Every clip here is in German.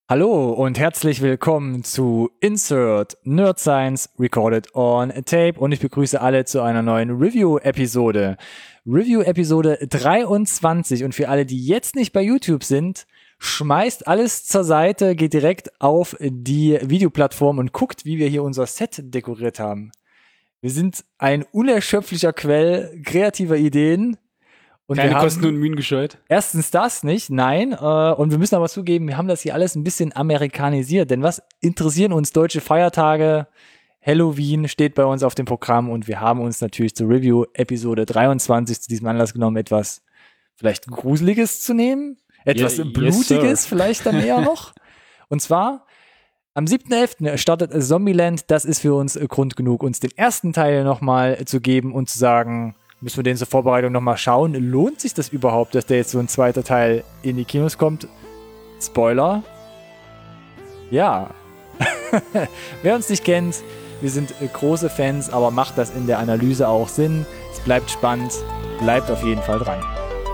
Hallo und herzlich willkommen zu Insert Nerd Science Recorded on Tape und ich begrüße alle zu einer neuen Review-Episode. Review-Episode 23 und für alle, die jetzt nicht bei YouTube sind, schmeißt alles zur Seite, geht direkt auf die Videoplattform und guckt, wie wir hier unser Set dekoriert haben. Wir sind ein unerschöpflicher Quell kreativer Ideen. Und keine Kosten und Mühen gescheut. Erstens das nicht, nein. Und wir müssen aber zugeben, wir haben das hier alles ein bisschen amerikanisiert. Denn was interessieren uns deutsche Feiertage? Halloween steht bei uns auf dem Programm und wir haben uns natürlich zur Review-Episode 23 zu diesem Anlass genommen, etwas vielleicht Gruseliges zu nehmen. Etwas Blutiges vielleicht dann eher noch. Und zwar am 7.11. startet Zombieland. Das ist für uns Grund genug, uns den ersten Teil nochmal zu geben und zu sagen, müssen wir den zur Vorbereitung nochmal schauen. Lohnt sich das überhaupt, dass der jetzt so ein zweiter Teil in die Kinos kommt? Spoiler. Ja. Wer uns nicht kennt, wir sind große Fans, aber macht das in der Analyse auch Sinn. Es bleibt spannend, bleibt auf jeden Fall dran.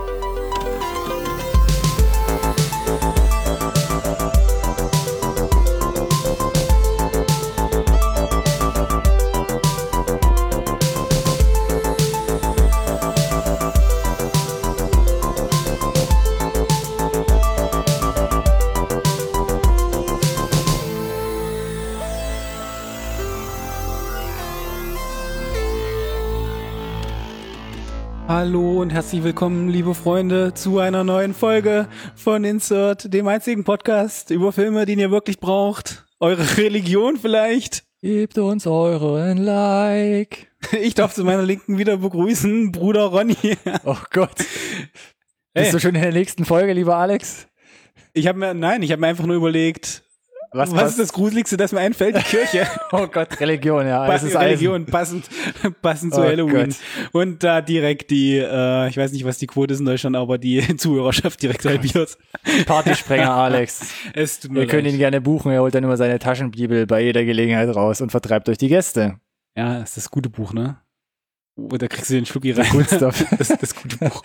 Hallo und herzlich willkommen, liebe Freunde, zu einer neuen Folge von Insert, dem einzigen Podcast über Filme, den ihr wirklich braucht. Eure Religion vielleicht. Gebt uns euren Like. Ich darf zu meiner Linken wieder begrüßen, Bruder Ronny. Oh Gott. Bist du schon in der nächsten Folge, lieber Alex? Ich habe mir einfach nur überlegt, was ist das Gruseligste, das mir einfällt? Die Kirche. Oh Gott, Religion, ja. Das ist Religion, passend zu Halloween. Gott. Und da direkt die, ich weiß nicht, was die Quote ist in Deutschland, aber die Zuhörerschaft direkt halbiert. Partysprenger Alex. Es tut mir leid. Ihr könnt ihn gerne buchen, er holt dann immer seine Taschenbibel bei jeder Gelegenheit raus und vertreibt euch die Gäste. Ja, das ist das gute Buch, ne? Oh, da kriegst du den Schlucki rein. Kunststoff. Das ist das gute Buch.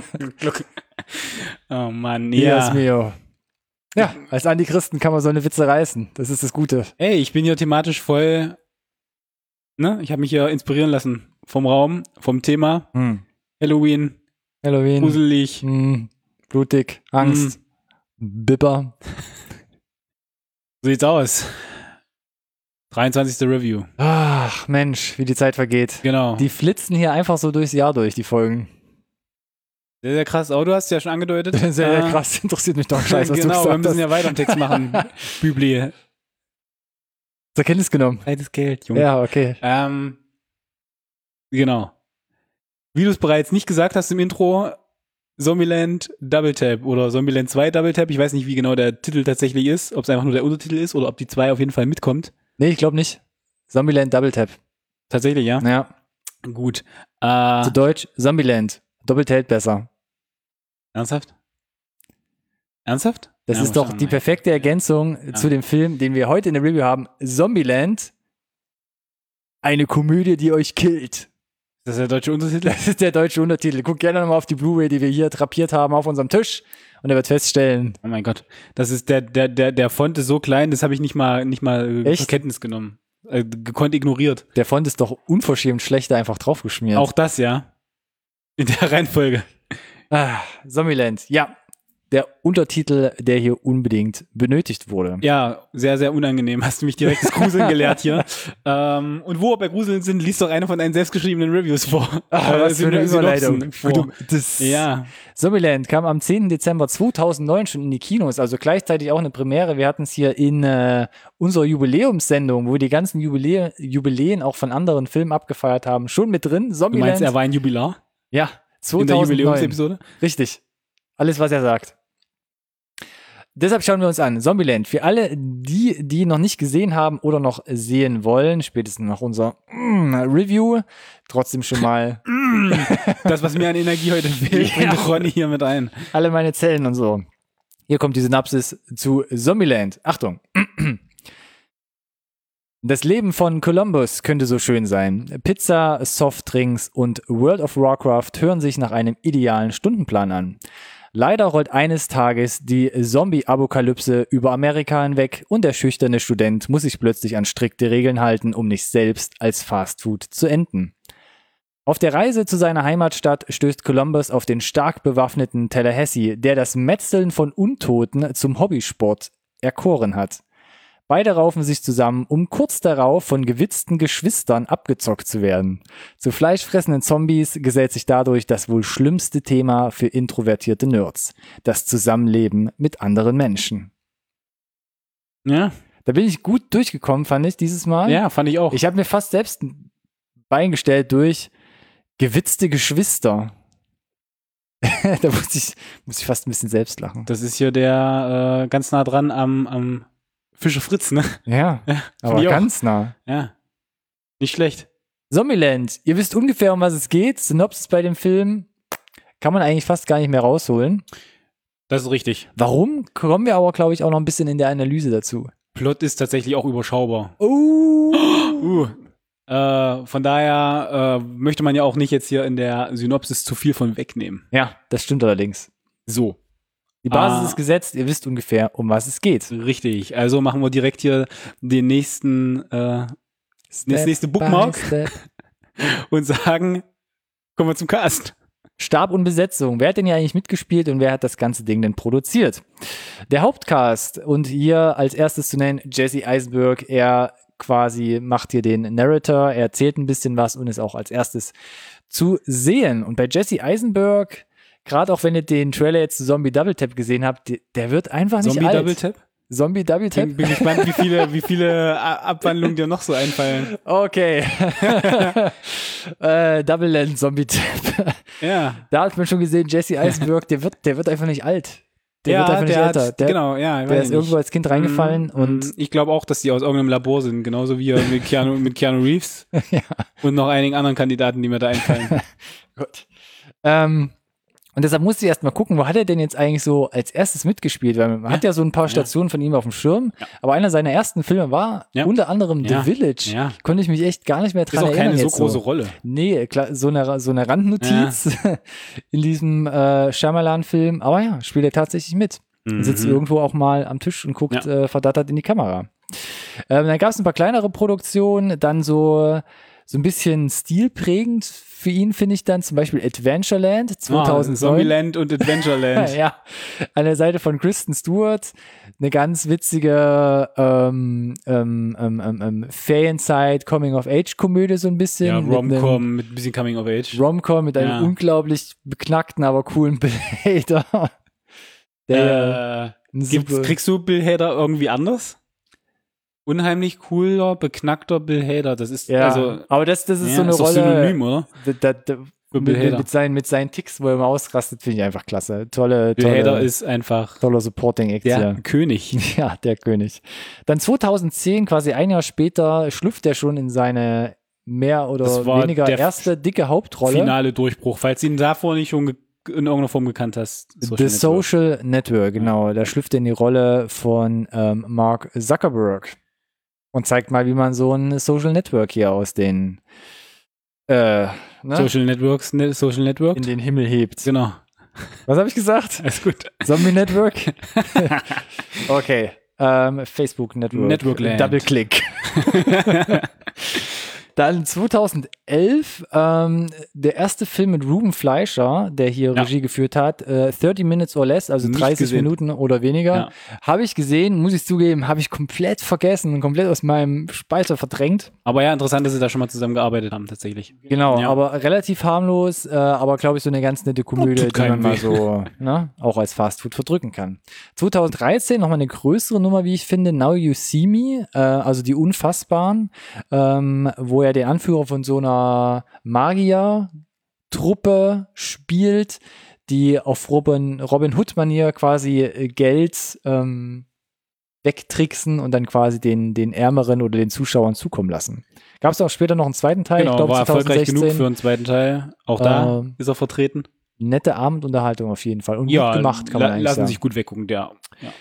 Oh Mann, ja. Dios mio. Ja, als Antichristen kann man so eine Witze reißen. Das ist das Gute. Ey, ich bin hier thematisch voll, ne? Ich habe mich hier inspirieren lassen vom Raum, vom Thema. Halloween. Gruselig. Blutig. Angst. Bibber. So sieht's aus. 23. Review. Ach, Mensch, wie die Zeit vergeht. Genau. Die flitzen hier einfach so durchs Jahr durch, die Folgen. Sehr, sehr krass. Aber du hast es ja schon angedeutet. Sehr, sehr krass. Interessiert mich doch scheiße, was genau, du gesagt hast. wir müssen ja weiter einen Text machen. Bübli. Zur Kenntnis genommen. Altes Geld, Junge. Ja, okay. Genau. Wie du es bereits nicht gesagt hast im Intro, Zombieland Double Tap oder Zombieland 2 Double Tap. Ich weiß nicht, wie genau der Titel tatsächlich ist. Ob es einfach nur der Untertitel ist oder ob die 2 auf jeden Fall mitkommt. Nee, ich glaube nicht. Zombieland Double Tap. Tatsächlich, ja? Ja. Gut. Zu Deutsch Zombieland. Doppelt hält besser. Ernsthaft? Das ist doch die perfekte Ergänzung zu dem Film, den wir heute in der Review haben. Zombieland. Eine Komödie, die euch killt. Das ist der deutsche Untertitel? Das ist der deutsche Untertitel. Guckt gerne nochmal auf die Blu-ray, die wir hier drapiert haben auf unserem Tisch. Und er wird feststellen. Oh mein Gott. Das ist der Font ist so klein, das habe ich nicht mal zur Kenntnis genommen. Gekonnt ignoriert. Der Font ist doch unverschämt schlechter einfach draufgeschmiert. Auch das, ja. In der Reihenfolge. Zombieland, ja. Der Untertitel, der hier unbedingt benötigt wurde. Ja, sehr, sehr unangenehm. Hast du mich direkt das Gruseln gelehrt hier. Und wo wir bei Gruseln sind, liest doch einer von deinen selbstgeschriebenen Reviews vor. Was für eine Überleitung. Ja. Zombieland kam am 10. Dezember 2009 schon in die Kinos, also gleichzeitig auch eine Premiere. Wir hatten es hier in unserer Jubiläumssendung, wo wir die ganzen Jubiläen auch von anderen Filmen abgefeiert haben, schon mit drin. Zombieland. Du meinst, er war ein Jubilar? Ja, 2009. In der Jubiläumsepisode? Richtig. Alles, was er sagt. Deshalb schauen wir uns an. Zombieland. Für alle, die noch nicht gesehen haben oder noch sehen wollen, spätestens nach unserer Review, trotzdem schon mal. Das, was mir an Energie heute fehlt, bringt Ronny hier mit ein. Alle meine Zellen und so. Hier kommt die Synopsis zu Zombieland. Achtung. Das Leben von Columbus könnte so schön sein. Pizza, Softdrinks und World of Warcraft hören sich nach einem idealen Stundenplan an. Leider rollt eines Tages die Zombie-Apokalypse über Amerika hinweg und der schüchterne Student muss sich plötzlich an strikte Regeln halten, um nicht selbst als Fastfood zu enden. Auf der Reise zu seiner Heimatstadt stößt Columbus auf den stark bewaffneten Tallahassee, der das Metzeln von Untoten zum Hobbysport erkoren hat. Beide raufen sich zusammen, um kurz darauf von gewitzten Geschwistern abgezockt zu werden. Zu fleischfressenden Zombies gesellt sich dadurch das wohl schlimmste Thema für introvertierte Nerds: das Zusammenleben mit anderen Menschen. Ja. Da bin ich gut durchgekommen, fand ich, dieses Mal. Ja, fand ich auch. Ich habe mir fast selbst ein Bein gestellt durch gewitzte Geschwister. Da muss ich fast ein bisschen selbst lachen. Das ist hier der ganz nah dran am Fische Fritz, ne? Ja, aber ich auch. ganz nah. Ja. Nicht schlecht. Zombieland, ihr wisst ungefähr, um was es geht. Synopsis bei dem Film kann man eigentlich fast gar nicht mehr rausholen. Das ist richtig. Warum? Kommen wir aber, glaube ich, auch noch ein bisschen in der Analyse dazu. Plot ist tatsächlich auch überschaubar. Von daher möchte man ja auch nicht jetzt hier in der Synopsis zu viel von wegnehmen. Ja, das stimmt allerdings. So. Die Basis ist gesetzt, ihr wisst ungefähr, um was es geht. Richtig. Also machen wir direkt hier den nächsten das nächste Bookmark und sagen, kommen wir zum Cast. Stab und Besetzung. Wer hat denn hier eigentlich mitgespielt und wer hat das ganze Ding denn produziert? Der Hauptcast und hier als erstes zu nennen Jesse Eisenberg. Er quasi macht hier den Narrator, er erzählt ein bisschen was und ist auch als erstes zu sehen. Und bei Jesse Eisenberg, gerade auch wenn ihr den Trailer jetzt zu Zombie Double Tap gesehen habt, der wird einfach nicht alt. Double Tap? Zombie Double Tap? Bin gespannt, wie viele Abwandlungen dir noch so einfallen. Okay. Double Land Zombie Tap. Ja. Da hat man schon gesehen, Jesse Eisenberg, der wird einfach nicht alt. Der wird einfach nicht älter. Der ist irgendwo als Kind reingefallen und ich glaube auch, dass die aus irgendeinem Labor sind, genauso wie mit Keanu Reeves ja. Und noch einigen anderen Kandidaten, die mir da einfallen. Gut. Und deshalb musste ich erst mal gucken, wo hat er denn jetzt eigentlich so als erstes mitgespielt? Weil man hat ja so ein paar Stationen von ihm auf dem Schirm, aber einer seiner ersten Filme war unter anderem The Village. Ja. Konnte ich mich echt gar nicht mehr dran erinnern. Ist auch keine so jetzt große Rolle. Nee, klar, so eine Randnotiz in diesem Shyamalan-Film. Aber ja, spielt er tatsächlich mit. Und sitzt irgendwo auch mal am Tisch und guckt verdattert in die Kamera. Dann gab es ein paar kleinere Produktionen, dann so ein bisschen stilprägend für ihn, finde ich dann zum Beispiel Adventureland 2009. Zombieland und Adventureland. Ja, an der Seite von Kristen Stewart. Eine ganz witzige Ferienzeit, Coming-of-Age-Komödie so ein bisschen. Ja, Rom-Com mit ein bisschen Coming-of-Age. Rom-Com mit einem unglaublich beknackten, aber coolen Bill Hader. Kriegst du Bill Hader irgendwie anders? Unheimlich cooler, beknackter Bill Hader. Das ist aber das ist so eine ist Rolle. Synonym, oder? Mit seinen Ticks, wo er immer ausrastet, finde ich einfach klasse. Bill Hader ist einfach toller Supporting Act. Der König. Ja, der König. Dann 2010, quasi ein Jahr später, schlüpft er schon in seine mehr oder weniger erste dicke Hauptrolle. Finale Durchbruch, falls du ihn davor nicht schon in irgendeiner Form gekannt hast. Social Network, genau. Da schlüpft er in die Rolle von Mark Zuckerberg. Und zeigt mal, wie man so ein Social Network hier aus den Social Network in den Himmel hebt. Genau. Was habe ich gesagt? Alles gut. Zombie Network? Okay. Facebook Network. Networkland. Double Click. Dann 2011 der erste Film mit Ruben Fleischer, der hier Regie geführt hat, 30 Minutes or Less, also 30 Minuten oder weniger. Habe ich gesehen, muss ich zugeben, habe ich komplett vergessen und komplett aus meinem Speicher verdrängt. Aber ja, interessant, dass sie da schon mal zusammengearbeitet haben, tatsächlich. Genau, aber relativ harmlos, aber glaube ich so eine ganz nette Komödie, die man mal so auch als Fastfood verdrücken kann. 2013 nochmal eine größere Nummer, wie ich finde, Now You See Me, also die Unfassbaren, wo er den Anführer von so einer Magier-Truppe spielt, die auf Robin Hood-Manier quasi Geld wegtricksen und dann quasi den Ärmeren oder den Zuschauern zukommen lassen. Gab es auch später noch einen zweiten Teil? Genau, ich glaub, war 2016. Erfolgreich genug für einen zweiten Teil. Auch da ist er vertreten. Nette Abendunterhaltung auf jeden Fall und gut gemacht, kann man eigentlich sagen. Lassen sich gut weggucken, ja.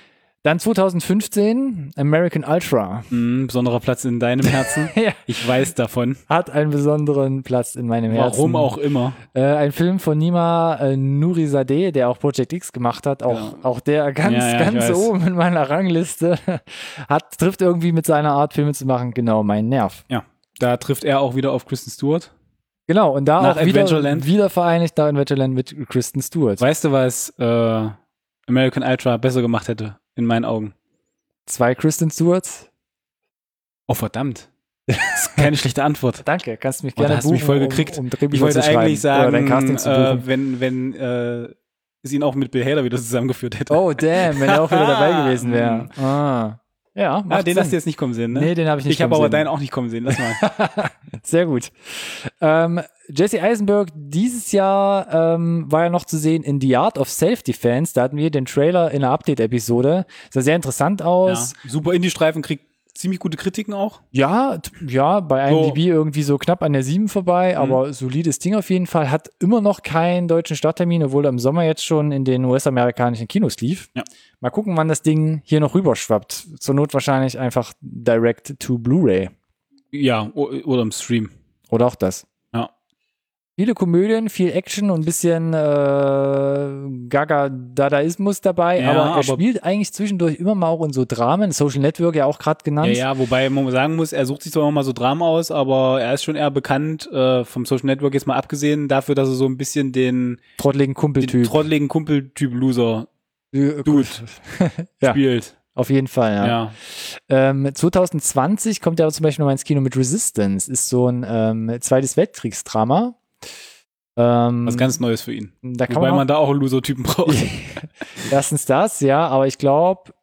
Dann 2015 American Ultra. Besonderer Platz in deinem Herzen. Ja. Ich weiß davon. Hat einen besonderen Platz in meinem Herzen. Warum auch immer. Ein Film von Nima Nourizadeh, der auch Project X gemacht hat. Auch der ganz oben in meiner Rangliste. Trifft irgendwie mit seiner Art, Filme zu machen, genau meinen Nerv. Ja, da trifft er auch wieder auf Kristen Stewart. Genau, und da Nach auch wieder vereinigt da in Adventureland mit Kristen Stewart. Weißt du, was American Ultra besser gemacht hätte, in meinen Augen? 2 Kristen Stewarts? Oh, verdammt. Das ist keine schlechte Antwort. Danke, kannst mich gerne da hast du mich voll gekriegt. Um ich wollte eigentlich sagen, wenn wenn es ihn auch mit Bill Hader wieder zusammengeführt hätte. Oh, damn, wenn er auch wieder dabei gewesen wäre. Ja, den hast du jetzt nicht kommen sehen, ne? Nee, den habe ich nicht kommen sehen. Ich habe aber deinen auch nicht kommen sehen, lass mal. Sehr gut. Jesse Eisenberg, dieses Jahr war ja noch zu sehen in The Art of Self-Defense. Da hatten wir den Trailer in einer Update-Episode. Sah sehr interessant aus. Ja, super Indie-Streifen, kriegt ziemlich gute Kritiken auch. Ja, bei IMDb irgendwie so knapp an der 7 vorbei, aber solides Ding auf jeden Fall. Hat immer noch keinen deutschen Starttermin, obwohl er im Sommer jetzt schon in den US-amerikanischen Kinos lief. Ja. Mal gucken, wann das Ding hier noch rüberschwappt. Zur Not wahrscheinlich einfach direct to Blu-ray. Ja, oder im Stream. Oder auch das. Ja. Viele Komödien, viel Action und ein bisschen Gaga-Dadaismus dabei, aber er spielt eigentlich zwischendurch immer mal auch in so Dramen, Social Network ja auch gerade genannt. Ja, wobei man sagen muss, er sucht sich zwar immer mal so Dramen aus, aber er ist schon eher bekannt, vom Social Network jetzt mal abgesehen, dafür, dass er so ein bisschen den trottligen Kumpeltyp Loser Dude spielt. Auf jeden Fall, ja. 2020 kommt er aber zum Beispiel noch mal ins Kino mit Resistance, ist so ein Zweites Weltkriegsdrama. Was ganz Neues für ihn. Wobei man da auch einen Loser-Typen braucht. Erstens das, ja, aber ich glaube,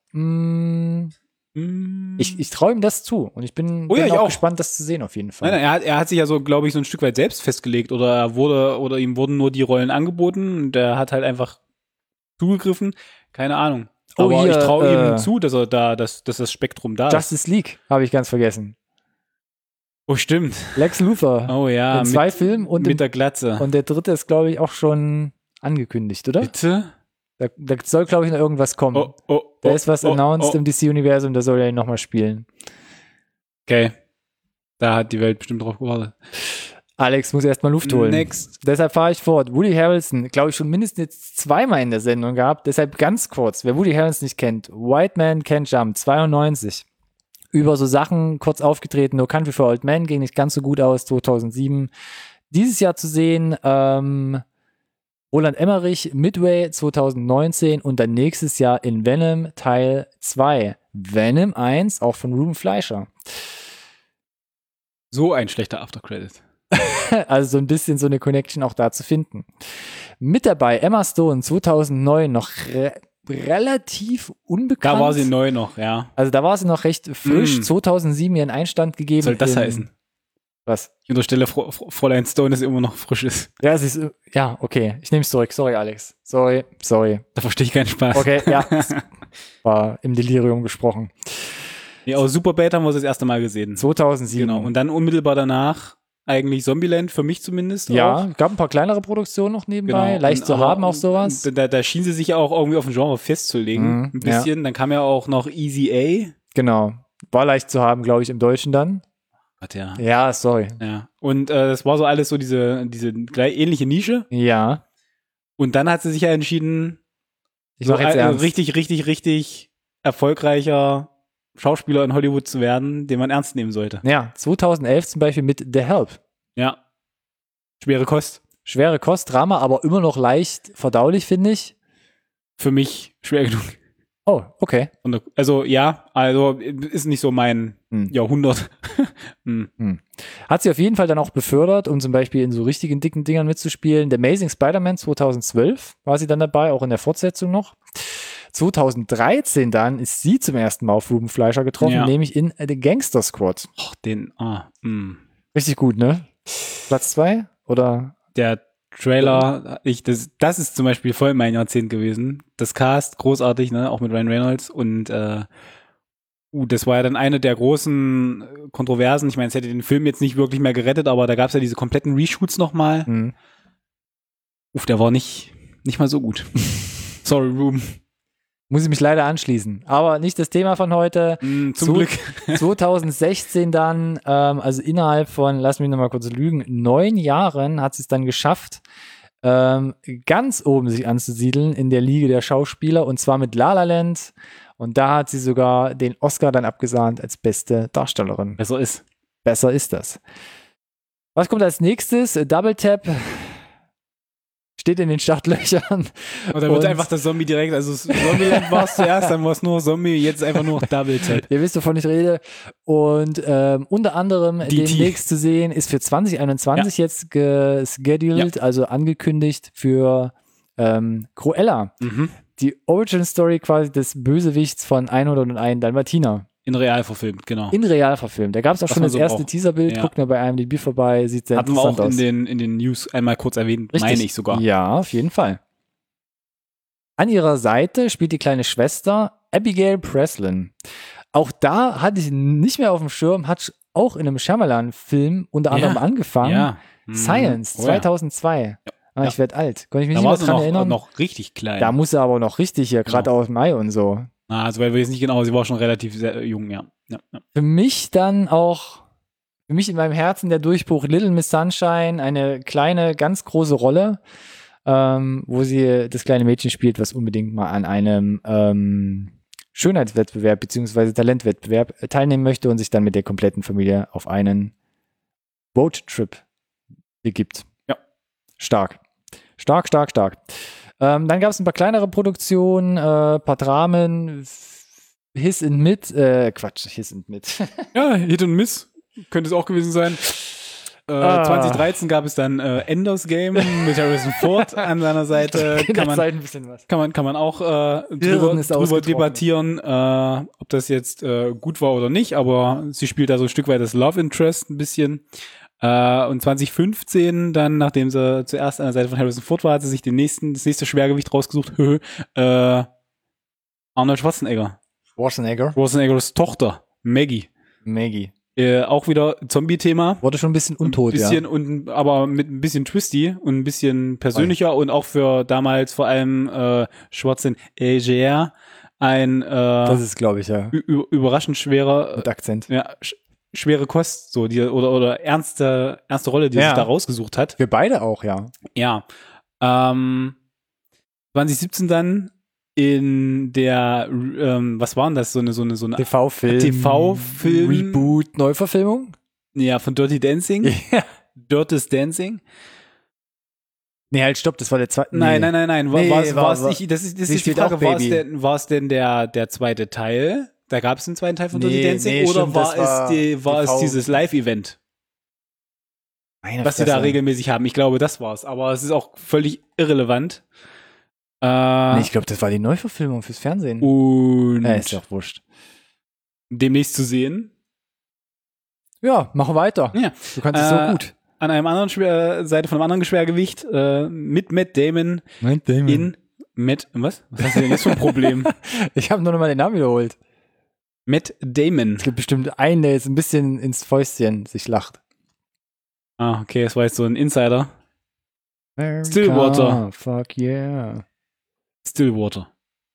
ich traue ihm das zu und ich bin auch gespannt, das zu sehen auf jeden Fall. Nein, er hat sich ja so, glaube ich, so ein Stück weit selbst festgelegt oder ihm wurden nur die Rollen angeboten und er hat halt einfach zugegriffen. Keine Ahnung. Aber ich traue ihm zu, dass das Spektrum da ist. Justice League habe ich ganz vergessen. Oh, stimmt. Lex Luthor. Oh ja. In 2 Filmen und mit der Glatze. Und der 3. ist, glaube ich, auch schon angekündigt, oder? Bitte? Da soll, glaube ich, noch irgendwas kommen. Da ist was announced im DC-Universum, da soll er ihn nochmal spielen. Okay. Da hat die Welt bestimmt drauf gewartet. Alex muss erstmal Luft holen. Next. Deshalb fahre ich fort. Woody Harrelson, glaube ich, schon mindestens jetzt 2-mal in der Sendung gehabt. Deshalb ganz kurz, wer Woody Harrelson nicht kennt. White Man Can't Jump, 92. Über so Sachen kurz aufgetreten. No Country for Old Men ging nicht ganz so gut aus, 2007. Dieses Jahr zu sehen, Roland Emmerich, Midway 2019 und dann nächstes Jahr in Venom Teil 2. Venom 1, auch von Ruben Fleischer. So ein schlechter Aftercredit. Also so ein bisschen so eine Connection auch da zu finden. Mit dabei Emma Stone 2009 noch relativ unbekannt. Da war sie neu noch, ja. Also da war sie noch recht frisch. 2007 ihren Einstand gegeben. Was soll das heißen? Was? Ich unterstelle, Fräulein Stone, dass sie immer noch frisch ist. Ja, sie ist, ja, okay. Ich nehme es zurück. Sorry, Alex. Sorry. Da verstehe ich keinen Spaß. Okay, ja. War im Delirium gesprochen. Ja, aus Superbad haben wir das erste Mal gesehen. 2007. Genau. Und dann unmittelbar danach eigentlich Zombieland, für mich zumindest. Ja, gab ein paar kleinere Produktionen noch nebenbei. Genau. Leicht zu haben, auch sowas. Da schien sie sich ja auch irgendwie auf ein Genre festzulegen. Ein bisschen. Ja. Dann kam ja auch noch Easy A. Genau. War leicht zu haben, glaube ich, im Deutschen dann. Gott, ja. Ja, sorry. Ja. Und das war so alles so diese ähnliche Nische. Ja. Und dann hat sie sich ja entschieden, so ein richtig erfolgreicher Schauspieler in Hollywood zu werden, den man ernst nehmen sollte. Ja, 2011 zum Beispiel mit The Help. Ja. Schwere Kost, Drama, aber immer noch leicht verdaulich, finde ich. Für mich schwer genug. Oh, okay. Also ist nicht so mein Jahrhundert. Hat sie auf jeden Fall dann auch befördert, um zum Beispiel in so richtigen dicken Dingern mitzuspielen. The Amazing Spider-Man 2012 war sie dann dabei, auch in der Fortsetzung noch. 2013 dann ist sie zum ersten Mal auf Ruben Fleischer getroffen, nämlich in The Gangster Squad. Richtig gut, ne? Platz 2? Oder? Der Trailer, das ist zum Beispiel voll mein Jahrzehnt gewesen. Das Cast, großartig, ne? Auch mit Ryan Reynolds und das war ja dann eine der großen Kontroversen. Ich meine, es hätte den Film jetzt nicht wirklich mehr gerettet, aber da gab es ja diese kompletten Reshoots nochmal. Der war nicht mal so gut. Sorry, Ruben. Muss ich mich leider anschließen. Aber nicht das Thema von heute. Zum Glück. 2016 von heute. Aber nicht das Thema von heute. Zum Glück. 2016 dann, also innerhalb von, lass mich nochmal kurz lügen, 9 Jahren hat sie es dann geschafft, ganz oben sich anzusiedeln in der Liga der Schauspieler und zwar mit La La Land. Und da hat sie sogar den Oscar dann abgesahnt als beste Darstellerin. Besser ist. Besser ist das. Was kommt als nächstes? Double Tap steht in den Startlöchern. Und dann wird einfach das Zombie direkt, also Zombieland war es zuerst, dann war es nur Zombie, jetzt einfach nur Double Tap. Ihr wisst, wovon ich rede. Und unter anderem DT. demnächst zu sehen ist für 2021 jetzt gescheduled, also angekündigt für Cruella. Die Origin-Story quasi des Bösewichts von 101 Dalmatiner. In real verfilmt, genau. In real verfilmt. Da gab es auch Was schon man das so erste braucht. Teaserbild. Ja. Guckt mal bei IMDb vorbei. Sieht sehr Hatten wir auch interessant aus. in den News einmal kurz erwähnt, Richtig. meine ich sogar. Ja, auf jeden Fall. An ihrer Seite spielt die kleine Schwester Abigail Breslin. Auch da hatte ich nicht mehr auf dem Schirm, hat auch in einem Shyamalan-Film unter anderem angefangen. Ja. Science, Oh ja. 2002. Ah, ich werde alt. Konnte ich mich Da nicht war mehr sie dran erinnern. noch richtig klein. Da muss er aber noch richtig hier, gerade Genau. aus Mai und so. Also, weil wir jetzt nicht genau, sie war schon relativ sehr jung, ja. Für mich dann auch, für mich in meinem Herzen der Durchbruch Little Miss Sunshine, eine kleine, ganz große Rolle, wo sie das kleine Mädchen spielt, was unbedingt mal an einem Schönheitswettbewerb beziehungsweise Talentwettbewerb teilnehmen möchte und sich dann mit der kompletten Familie auf einen Roadtrip begibt. Ja. Stark. Stark, stark, stark. Dann gab es ein paar kleinere Produktionen, paar Dramen, Hiss and Mid, Hiss and Mid. Ja, Hit und Miss könnte es auch gewesen sein. 2013 gab es dann Ender's Game mit Harrison Ford an seiner Seite. In der Zeit ein bisschen was. Kann man auch Hirn drüber ist ausgetrocknet. debattieren, ob das jetzt gut war oder nicht, aber sie spielt da so ein Stück weit das Love Interest ein bisschen. Und 2015 dann, nachdem sie zuerst an der Seite von Harrison Ford war, hat sie sich das nächste Schwergewicht rausgesucht. Arnold Schwarzenegger. Schwarzeneggers Tochter, Maggie. Auch wieder Zombie-Thema. Wurde schon ein bisschen untot, Aber mit ein bisschen twisty und ein bisschen persönlicher und auch für damals vor allem Schwarzenegger ein Das ist, glaube ich, ja. Überraschend schwerer Mit Akzent. schwere Kost, so die oder ernste Rolle, die er sich da rausgesucht hat. Wir beide auch, ja. Ja. 2017 dann in der was waren das? So eine TV-Film. Reboot, Neuverfilmung? Ja, von Dirty Dancing. Ja. Dirty's Dancing. Nee, halt, stopp, das war der zweite. Nein. Nee, War es nicht, das ist die spielt Frage, auch Baby. war es denn der zweite Teil? Da gab es einen zweiten Teil von Dirty Dancing nee, oder stimmt, das war es TV. dieses Live-Event, was sie da regelmäßig haben? Ich glaube, das war's. Aber es ist auch völlig irrelevant. Nee, ich glaube, das war die Neuverfilmung fürs Fernsehen. Und Ist ja auch wurscht. demnächst zu sehen. Ja, mach weiter. Ja. Du kannst es so gut. An einem anderen Seite von einem anderen Schwergewicht mit Matt Damon in was? Was hast du denn jetzt für ein Problem? Ich habe nur noch mal den Namen wiederholt. Matt Damon. Es gibt bestimmt einen, der jetzt ein bisschen ins Fäustchen sich lacht. Ah, okay, das war jetzt so ein Insider. Stillwater. Fuck yeah. Stillwater,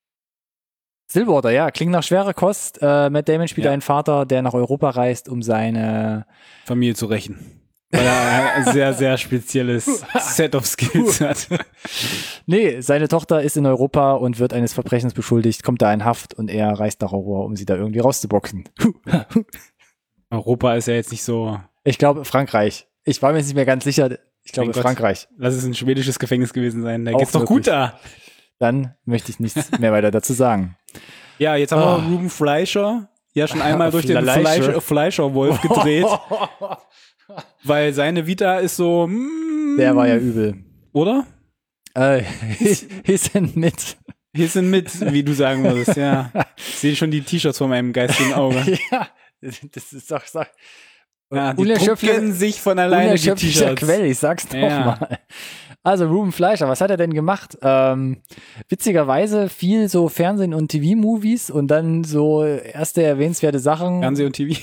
ja, klingt nach schwerer Kost. Matt Damon spielt einen Vater, der nach Europa reist, um seine Familie zu rächen. Weil er ein sehr, sehr spezielles Set of Skills hat. Nee, seine Tochter ist in Europa und wird eines Verbrechens beschuldigt, kommt da in Haft und er reist nach Europa, um sie da irgendwie rauszuboxen. Europa ist ja jetzt nicht so. Ich glaube Frankreich. Ich war mir jetzt nicht mehr ganz sicher. Ich glaube Mein Gott. Frankreich. Lass es ein schwedisches Gefängnis gewesen sein. Da Auch geht's doch gut möglich. da. Dann möchte ich nichts mehr weiter dazu sagen. Ja, jetzt haben wir Ruben Fleischer ja schon einmal durch den Fleischer-Wolf gedreht. Weil seine Vita ist so. Der war ja übel. Oder? Hier sind mit. Hier sind mit, wie du sagen würdest, ja. Ich sehe schon die T-Shirts vor meinem geistigen Auge. Ja, das ist doch. Ja, die drucken sich von alleine die T-Shirts. Quelle, ich sag's doch mal. Also Ruben Fleischer, was hat er denn gemacht? Witzigerweise viel so Fernsehen- und TV-Movies und dann so erste erwähnenswerte Sachen. Fernsehen und TV.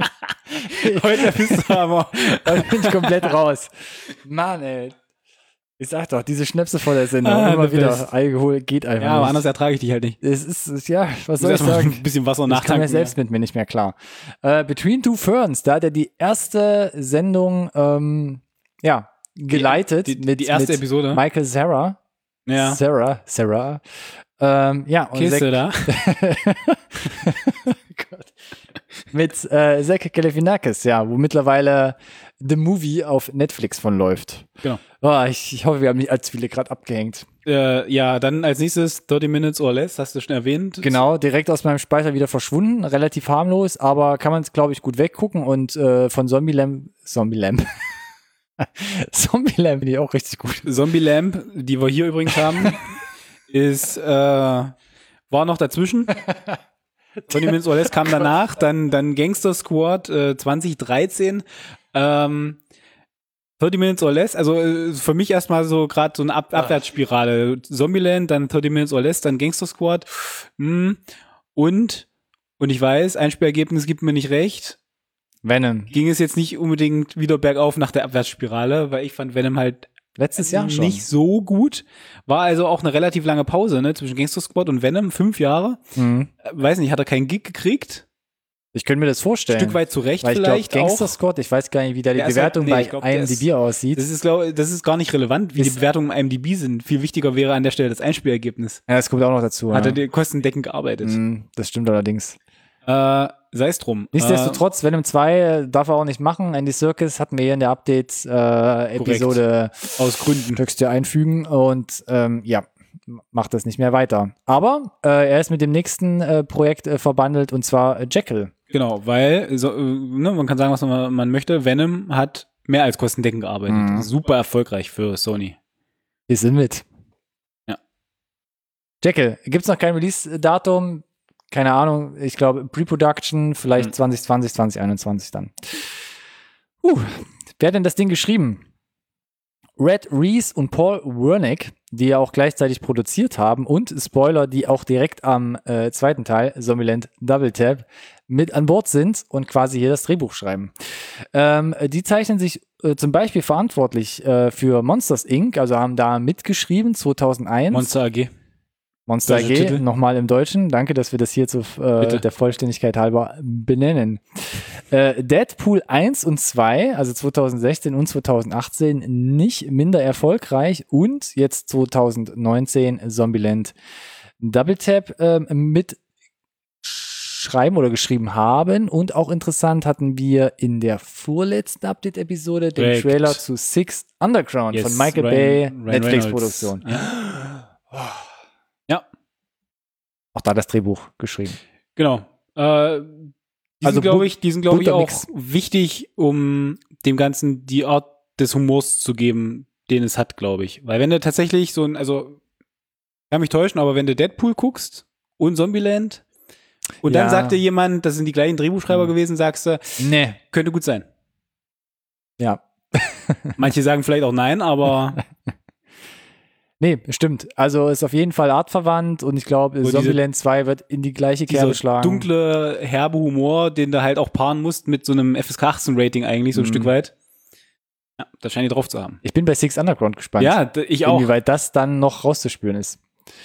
Heute bist du aber. Da bin ich komplett raus. Mann, ey. Ich sag doch, diese Schnäpse vor der Sendung, immer the wieder, best. Alkohol geht einfach Ja, aber nicht. anders ertrage ich dich halt nicht. Es ist, ja, was soll Muss ich erst mal sagen? ein bisschen Wasser Ich komme nachtanken. ja selbst mit mir nicht mehr klar. Between Two Ferns, da hat er die erste Sendung, geleitet Die erste mit Episode. Michael Cera. Ja. Sarah. Und Kiste da. Gott. Mit Zach Galifianakis, ja, wo mittlerweile The Movie auf Netflix von läuft. Genau. Oh, ich hoffe, wir haben nicht allzu viele gerade abgehängt. Ja, dann als nächstes 30 Minutes or Less, hast du schon erwähnt. Genau, direkt aus meinem Speicher wieder verschwunden, relativ harmlos, aber kann man es, glaube ich, gut weggucken und von Zombieland Zombieland finde ich auch richtig gut. Zombie Lamp, die wir hier übrigens haben, war noch dazwischen. 30 Minutes or Less kam danach, dann Gangster Squad 2013. 30 Minutes or Less, also für mich erstmal so gerade so eine Abwärtsspirale. Zombieland, dann 30 Minutes or Less, dann Gangster Squad. Und ich weiß, Einspielergebnis gibt mir nicht recht. Venom. Ging es jetzt nicht unbedingt wieder bergauf nach der Abwärtsspirale, weil ich fand Venom halt Letztes Jahr schon. nicht so gut. War also auch eine relativ lange Pause, ne, zwischen Gangster Squad und Venom, 5 Jahre. Weiß nicht, hat er keinen Gig gekriegt? Ich könnte mir das vorstellen. Ein Stück weit zurecht weil ich glaube, vielleicht Gangster auch. Squad, ich weiß gar nicht, wie da die Der ist Bewertung halt- nee, ich glaub, bei der IMDb aussieht. Das ist gar nicht relevant, wie die Bewertungen im IMDb sind. Viel wichtiger wäre an der Stelle das Einspielergebnis. Ja, das kommt auch noch dazu. Hat ja. er die kostendeckend gearbeitet. Das stimmt allerdings. Sei es drum. Nichtsdestotrotz, Venom 2 darf er auch nicht machen. Andy Serkis hatten wir hier in der Update-Episode Aus Gründen. Texte einfügen und macht das nicht mehr weiter. Aber er ist mit dem nächsten Projekt verbandelt und zwar Jekyll. Genau, weil man kann sagen, was man möchte. Venom hat mehr als kostendeckend gearbeitet. Super erfolgreich für Sony. Wir sind mit. Ja. Jekyll, gibt's noch kein Release-Datum? Keine Ahnung, ich glaube Pre-Production, vielleicht 2020, 2021 dann. Wer hat denn das Ding geschrieben? Red Reese und Paul Wernick, die ja auch gleichzeitig produziert haben und Spoiler, die auch direkt am zweiten Teil, Zombieland Double Tap, mit an Bord sind und quasi hier das Drehbuch schreiben. Die zeichnen sich zum Beispiel verantwortlich für Monsters Inc., also haben da mitgeschrieben, 2001. Monster AG. Monster AG, Titel. nochmal im Deutschen. Danke, dass wir das hier der Vollständigkeit halber benennen. Deadpool 1 und 2, also 2016 und 2018, nicht minder erfolgreich und jetzt 2019 Zombieland Double Tap mit schreiben oder geschrieben haben. Und auch interessant hatten wir in der vorletzten Update-Episode den Correct. Trailer zu Six Underground von Michael Bay, Netflix-Produktion. Ja. Auch da das Drehbuch geschrieben. Genau. Die Also sind, glaube ich, auch Mix. wichtig, um dem Ganzen die Art des Humors zu geben, den es hat, glaube ich. Weil wenn du tatsächlich kann mich täuschen, aber wenn du Deadpool guckst und Zombieland und dann sagt dir jemand, das sind die gleichen Drehbuchschreiber gewesen, sagst du, Nee. könnte gut sein. Ja. Manche sagen vielleicht auch nein, aber Nee, stimmt. Also ist auf jeden Fall artverwandt und ich glaube, Zombieland 2 wird in die gleiche Kerbe dieser schlagen. dunkle, herbe Humor, den du halt auch paaren musst mit so einem FSK 18 Rating eigentlich, so ein Stück weit. Ja, das scheint die drauf zu haben. Ich bin bei Six Underground gespannt. Ja, ich auch. Inwieweit das dann noch rauszuspüren ist.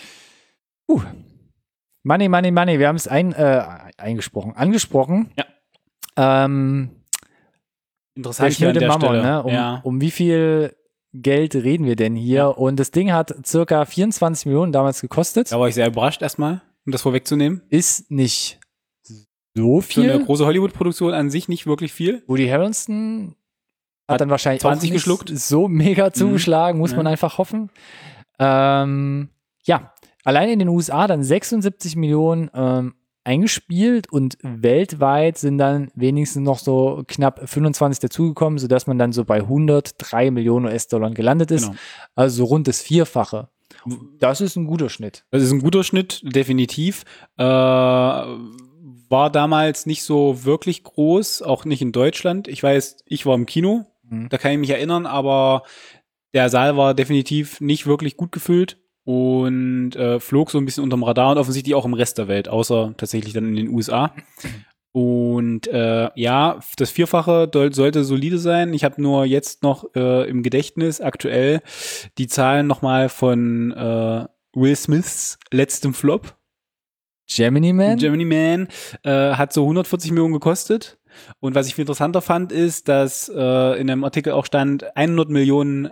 Money. Wir haben es angesprochen. Ja. Der Interessant hier an schnöde der Mammon, Stelle. ne? Um wie viel Geld reden wir denn hier? Ja. Und das Ding hat circa 24 Millionen damals gekostet. Da war ich sehr überrascht erstmal, um das vorwegzunehmen. Ist nicht so Für eine viel. große Hollywood-Produktion an sich nicht wirklich viel. Woody Harrelson hat dann wahrscheinlich 20 auch nicht geschluckt. so mega zugeschlagen, muss man einfach hoffen. Allein in den USA dann 76 Millionen eingespielt und weltweit sind dann wenigstens noch so knapp 25 dazugekommen, sodass man dann so bei 103 Millionen US-Dollar gelandet ist. Genau. Also so rund das Vierfache. Das ist ein guter Schnitt. Das ist ein guter Schnitt, definitiv. War damals nicht so wirklich groß, auch nicht in Deutschland. Ich weiß, ich war im Kino, da kann ich mich erinnern, aber der Saal war definitiv nicht wirklich gut gefüllt und flog so ein bisschen unterm Radar und offensichtlich auch im Rest der Welt, außer tatsächlich dann in den USA. Und ja, das Vierfache sollte solide sein. Ich habe nur jetzt noch im Gedächtnis aktuell die Zahlen nochmal von Will Smiths letztem Flop. Gemini Man? Gemini Man hat so 140 Millionen gekostet. Und was ich viel interessanter fand, ist, dass in einem Artikel auch stand 100 Millionen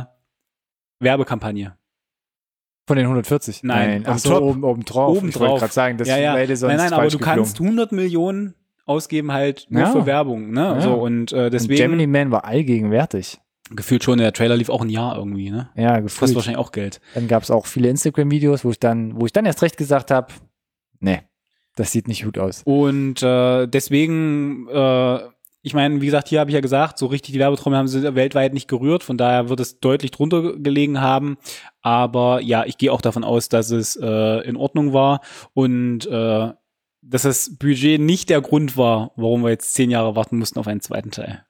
Werbekampagne. Von den 140? Nein, ach so, oben drauf. Ich wollte gerade sagen, das wäre sonst nein, aber du geklungen. kannst 100 Millionen ausgeben halt nur für Werbung, ne? Ja. So, und deswegen. Und Gemini Man war allgegenwärtig. Gefühlt schon, der Trailer lief auch ein Jahr irgendwie, ne? Ja, gefühlt. Kostet wahrscheinlich auch Geld. Dann gab es auch viele Instagram-Videos, wo ich dann erst recht gesagt habe, nee, das sieht nicht gut aus. Und deswegen, ich meine, wie gesagt, hier habe ich ja gesagt, so richtig die Werbetrommel haben sie weltweit nicht gerührt, von daher wird es deutlich drunter gelegen haben. Aber ja, ich gehe auch davon aus, dass es in Ordnung war und dass das Budget nicht der Grund war, warum wir jetzt 10 Jahre warten mussten auf einen zweiten Teil.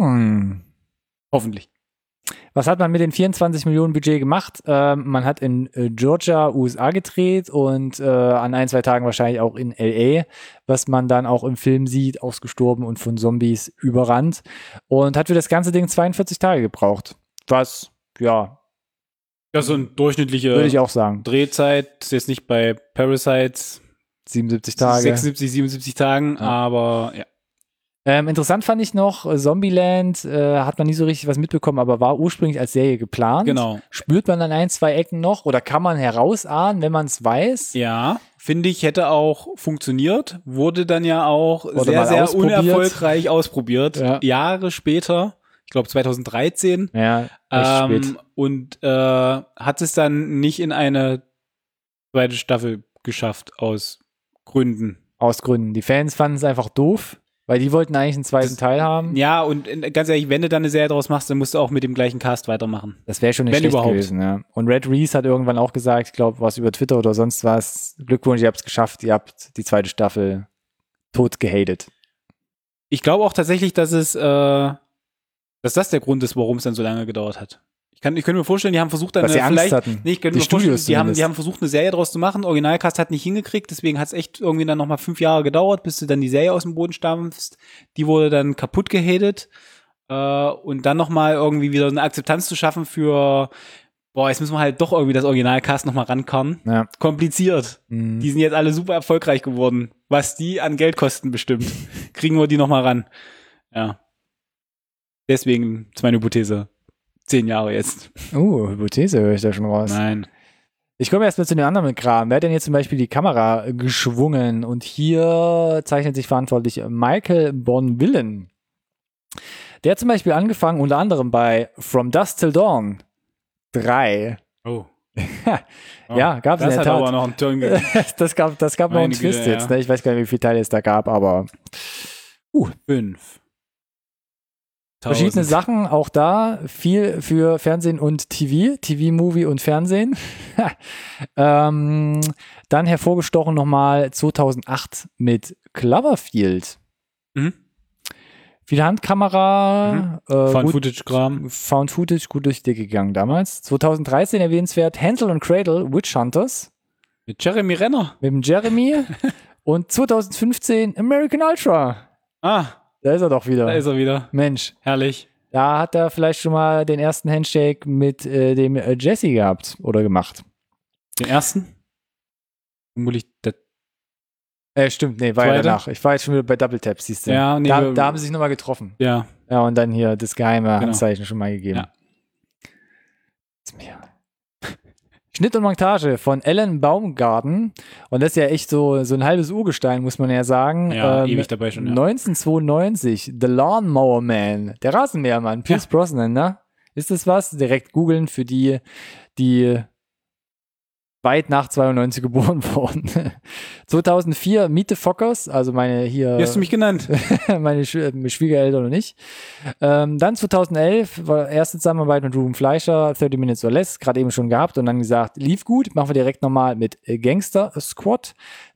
Hoffentlich. Was hat man mit den 24 Millionen Budget gemacht? Man hat in Georgia, USA gedreht und an 1-2 Tagen wahrscheinlich auch in L.A., was man dann auch im Film sieht, ausgestorben und von Zombies überrannt. Und hat für das ganze Ding 42 Tage gebraucht. Was, ja. Ja, so ein durchschnittliche würde ich auch sagen. Drehzeit, ist jetzt nicht bei Parasites 77 Tage. 76, 77 Tagen, aber ja. Interessant fand ich noch, Zombieland hat man nie so richtig was mitbekommen, aber war ursprünglich als Serie geplant. Genau. Spürt man an 1-2 Ecken noch oder kann man herausahnen, wenn man es weiß? Ja, finde ich, hätte auch funktioniert. Wurde dann ja auch sehr unerfolgreich ausprobiert. Ja. Jahre später, ich glaube 2013. Ja, echt spät. Und hat es dann nicht in eine zweite Staffel geschafft aus Gründen. Aus Gründen. Die Fans fanden es einfach doof. Weil die wollten eigentlich einen zweiten Teil haben. Ja, und ganz ehrlich, wenn du dann eine Serie draus machst, dann musst du auch mit dem gleichen Cast weitermachen. Das wäre schon nicht schlecht gewesen, ja. Und Red Reese hat irgendwann auch gesagt, ich glaube, was über Twitter oder sonst was, Glückwunsch, ihr habt es geschafft, ihr habt die zweite Staffel tot gehatet. Ich glaube auch tatsächlich, dass das der Grund ist, warum es dann so lange gedauert hat. Ich könnte mir vorstellen, die haben versucht, dann dass sie Angst hatten. Nee, ich könnte mir vorstellen, die haben versucht, eine Serie draus zu machen. Originalcast hat nicht hingekriegt, deswegen hat es echt irgendwie dann nochmal 5 Jahre gedauert, bis du dann die Serie aus dem Boden stampfst. Die wurde dann kaputt gehatet. Und dann nochmal irgendwie wieder eine Akzeptanz zu schaffen für, jetzt müssen wir halt doch irgendwie das Originalcast nochmal rankarren. Ja. Kompliziert. Mhm. Die sind jetzt alle super erfolgreich geworden. Was die an Geld kosten bestimmt. Kriegen wir die nochmal ran. Ja. Deswegen ist meine Hypothese. 10 Jahre jetzt. Hypothese höre ich da schon raus. Nein. Ich komme erst mal zu den anderen Kram. Wer hat denn jetzt zum Beispiel die Kamera geschwungen? Und hier zeichnet sich verantwortlich Michael Bonvillen. Der hat zum Beispiel angefangen, unter anderem bei From Dusk Till Dawn 3. Oh. Ja, gab es in der Tat. Aber noch einen Turn das gab noch einen Twist jetzt. Ne? Ich weiß gar nicht, wie viele Teile es da gab, aber 5. Verschiedene Sachen, auch da viel für Fernsehen und TV-Movie und Fernsehen. Dann hervorgestochen nochmal 2008 mit Cloverfield. Mhm. Viel Handkamera. Found-Footage-Kram. Found-Footage, gut durch die Decke gegangen damals. 2013 erwähnenswert Hansel und Gretel, Witch Hunters. Mit Jeremy Renner. Mit dem Jeremy. Und 2015 American Ultra. Da ist er doch wieder. Da ist er wieder. Mensch. Herrlich. Da hat er vielleicht schon mal den ersten Handshake mit dem Jesse gehabt oder gemacht. Den ersten? Vermutlich der stimmt, nee, war ja danach. Ich war jetzt schon wieder bei Double Tap, siehst du. Ja, nee, da haben sie sich nochmal getroffen. Ja. Ja, und dann hier das geheime Handzeichen schon mal gegeben. Ja. Schnitt und Montage von Alan Baumgarten. Und das ist ja echt so ein halbes Urgestein, muss man ja sagen. Ja, ewig dabei schon, ja. 1992, The Lawnmower Man, der Rasenmähermann, Pierce Brosnan, ne? Ist das was? Direkt googeln für die weit nach 92 geboren wurden. 2004 Meet the Fockers, also meine hier... Wie hast du mich genannt? meine Schwiegereltern und ich. Dann 2011 war erste Zusammenarbeit mit Ruben Fleischer, 30 Minutes or Less, gerade eben schon gehabt und dann gesagt, lief gut, machen wir direkt nochmal mit Gangster Squad.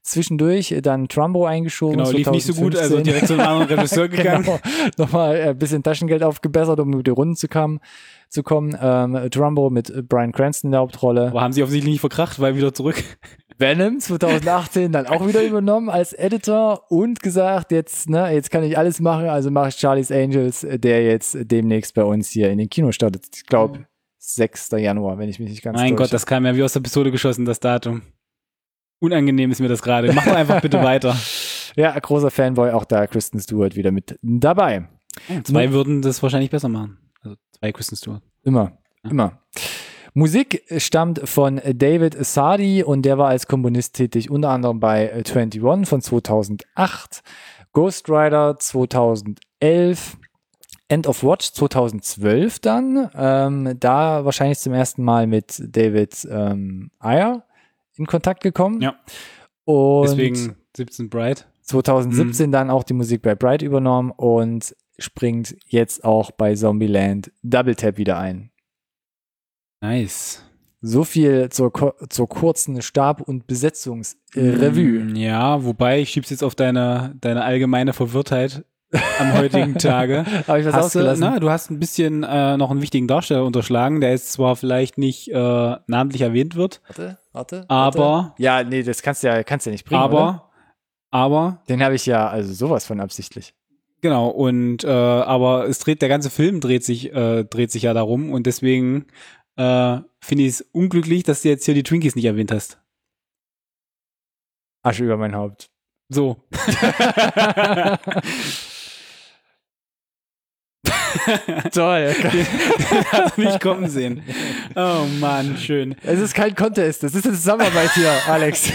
zwischendurch dann Trumbo eingeschoben. Genau, lief nicht so gut, also direkt zu einem anderen Regisseur gegangen. Genau, nochmal ein bisschen Taschengeld aufgebessert, um über die Runden zu kommen. Trumbo mit Bryan Cranston in der Hauptrolle. Aber haben sie offensichtlich nicht verkracht, weil wieder zurück. Venom 2018 dann auch wieder übernommen als Editor und gesagt, jetzt kann ich alles machen, also mache ich Charlie's Angels, der jetzt demnächst bei uns hier in den Kinos startet. Ich glaube, 6. Januar, wenn ich mich nicht ganz Mein Gott, das kam ja wie aus der Pistole geschossen, das Datum. Unangenehm ist mir das gerade. Mach doch einfach bitte weiter. Ja, großer Fanboy, auch da Kristen Stewart wieder mit dabei. 2 würden das wahrscheinlich besser machen. Also 2 Kristen Stewart. Immer. Musik stammt von David Sardi und der war als Komponist tätig, unter anderem bei 21 von 2008, Ghost Rider 2011, End of Watch 2012 dann, da wahrscheinlich zum ersten Mal mit David Ayer in Kontakt gekommen. Ja. Und deswegen 17 Bright. 2017 dann auch die Musik bei Bright übernommen und springt jetzt auch bei Zombieland Double Tap wieder ein. Nice. So viel zur kurzen Stab- und Besetzungsrevue. Ja, wobei ich schieb's jetzt auf deine allgemeine Verwirrtheit am heutigen Tage. Habe ich was ausgelassen? Du hast ein bisschen noch einen wichtigen Darsteller unterschlagen, der jetzt zwar vielleicht nicht namentlich erwähnt wird. Warte. Aber. Ja, nee, das kannst du ja nicht bringen. Aber. Den habe ich ja also sowas von absichtlich. Genau, und aber der ganze Film dreht sich ja darum und deswegen finde ich es unglücklich, dass du jetzt hier die Twinkies nicht erwähnt hast. Asche über mein Haupt. So. Toll. Den hast du nicht kommen sehen. Oh Mann, schön. Es ist kein Contest, das ist eine Zusammenarbeit hier, Alex.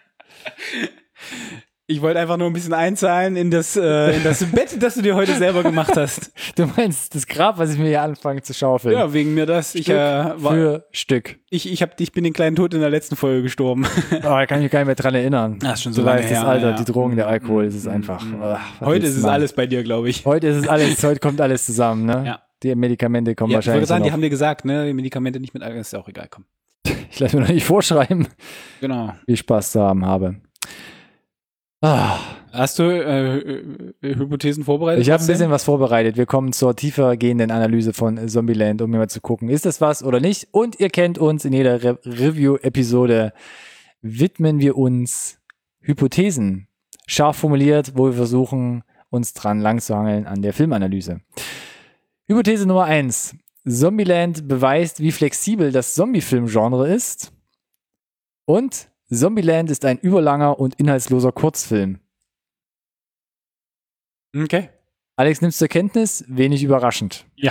Ich wollte einfach nur ein bisschen einzahlen in das Bett, das du dir heute selber gemacht hast. Du meinst das Grab, was ich mir hier anfange zu schaufeln? Ja, wegen mir das. Stück. Ich bin den kleinen Tod in der letzten Folge gestorben. Oh, da kann ich mich gar nicht mehr dran erinnern. Das ist schon so lange her. Das Alter, ja. Die Drogen, der Alkohol, es ist einfach. Heute ist es alles bei dir, glaube ich. Heute kommt alles zusammen, ne? Ja. Die Medikamente kommen Ja, wahrscheinlich. Ich wollte sagen, die haben dir gesagt, ne? Die Medikamente nicht mit Alkohol, ist ja auch egal, komm. Ich lasse mir noch nicht vorschreiben. Genau. Wie Spaß zu haben habe. Hast du Hypothesen vorbereitet? Ich habe ein bisschen was vorbereitet. Wir kommen zur tiefer gehenden Analyse von Zombieland, um mir mal zu gucken, ist das was oder nicht? Und ihr kennt uns, in jeder Review-Episode widmen wir uns Hypothesen, scharf formuliert, wo wir versuchen, uns dran langzuhangeln an der Filmanalyse. Hypothese Nummer 1. Zombieland beweist, wie flexibel das Zombie-Film-Genre ist. Und Zombieland ist ein überlanger und inhaltsloser Kurzfilm. Okay. Alex, nimmst zur Kenntnis? Wenig überraschend. Ja.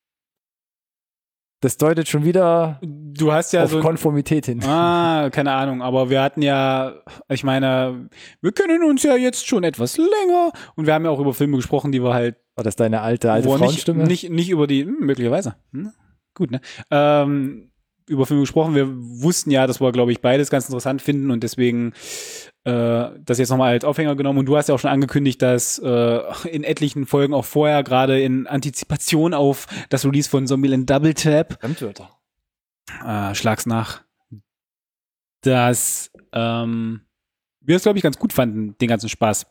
Das deutet schon wieder du hast ja auf Konformität hin. Keine Ahnung, aber wir hatten ja, ich meine, wir kennen uns ja jetzt schon etwas länger und wir haben ja auch über Filme gesprochen, die wir halt. War das deine alte Frauenstimme? Nicht über die, möglicherweise. Gut, ne? Über Filme gesprochen. Wir wussten ja, dass wir, glaube ich, beides ganz interessant finden und deswegen das jetzt nochmal als Aufhänger genommen. Und du hast ja auch schon angekündigt, dass in etlichen Folgen auch vorher, gerade in Antizipation auf das Release von Zombieland Double Tap, Fremdwörter. Schlag's nach, dass wir es, glaube ich, ganz gut fanden, den ganzen Spaß.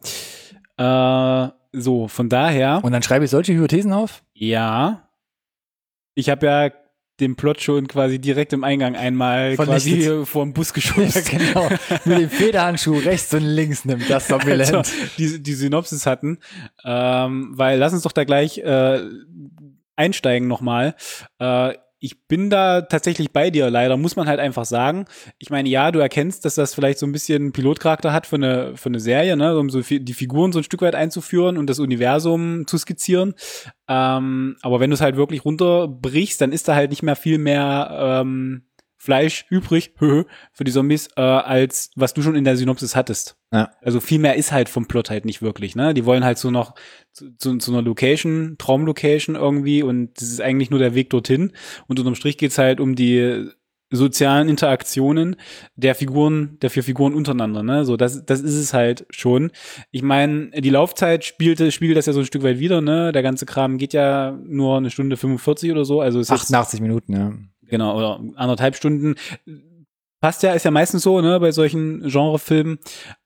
So, von daher. Und dann schreibe ich solche Hypothesen auf? Ja. Ich habe ja den Plot schon quasi direkt im Eingang einmal vernichtet. Quasi vor den Bus geschubst. Ja, genau. Mit dem Federhandschuh rechts und links nimmt das Zombieland. Also, die Synopsis hatten. Weil lass uns doch da gleich einsteigen nochmal. Ich bin da tatsächlich bei dir, leider, muss man halt einfach sagen. Ich meine, ja, du erkennst, dass das vielleicht so ein bisschen Pilotcharakter hat für eine Serie, ne, um so die Figuren so ein Stück weit einzuführen und das Universum zu skizzieren. Aber wenn du es halt wirklich runterbrichst, dann ist da halt nicht mehr viel mehr Fleisch übrig für die Zombies, als was du schon in der Synopsis hattest. Ja. Also viel mehr ist halt vom Plot halt nicht wirklich, ne? Die wollen halt so noch zu einer Location, Traumlocation irgendwie und das ist eigentlich nur der Weg dorthin und unterm Strich geht's halt um die sozialen Interaktionen der 4 Figuren untereinander, ne? So, das ist es halt schon. Ich meine, die Laufzeit spiegelt das ja so ein Stück weit wieder, ne? Der ganze Kram geht ja nur 1 Stunde 45 oder so, also es ist 88 Minuten, ja. Genau, oder 1,5 Stunden. passt ja, ist ja meistens so, ne, bei solchen Genrefilmen.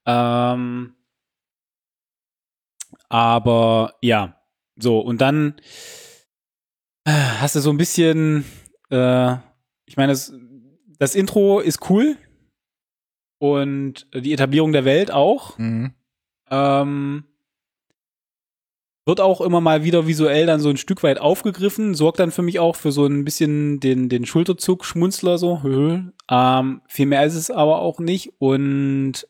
Aber ja, so, und dann hast du so ein bisschen, ich meine, das Intro ist cool und die Etablierung der Welt auch. Mhm. Wird auch immer mal wieder visuell dann so ein Stück weit aufgegriffen, sorgt dann für mich auch für so ein bisschen den Schulterzug, Schmunzler so. Viel mehr ist es aber auch nicht. Und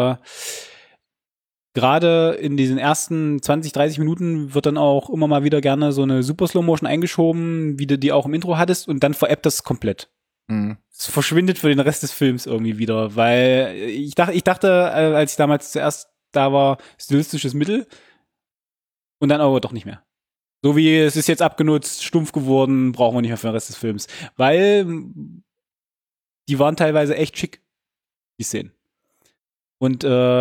gerade in diesen ersten 20, 30 Minuten wird dann auch immer mal wieder gerne so eine Super Slow Motion eingeschoben, wie du die auch im Intro hattest, und dann veräppt das komplett. Mhm. Es verschwindet für den Rest des Films irgendwie wieder, weil ich dachte, als ich damals zuerst da war, stilistisches Mittel, und dann aber doch nicht mehr. So wie es ist jetzt abgenutzt, stumpf geworden, brauchen wir nicht mehr für den Rest des Films. Weil die waren teilweise echt schick, die Szenen. Und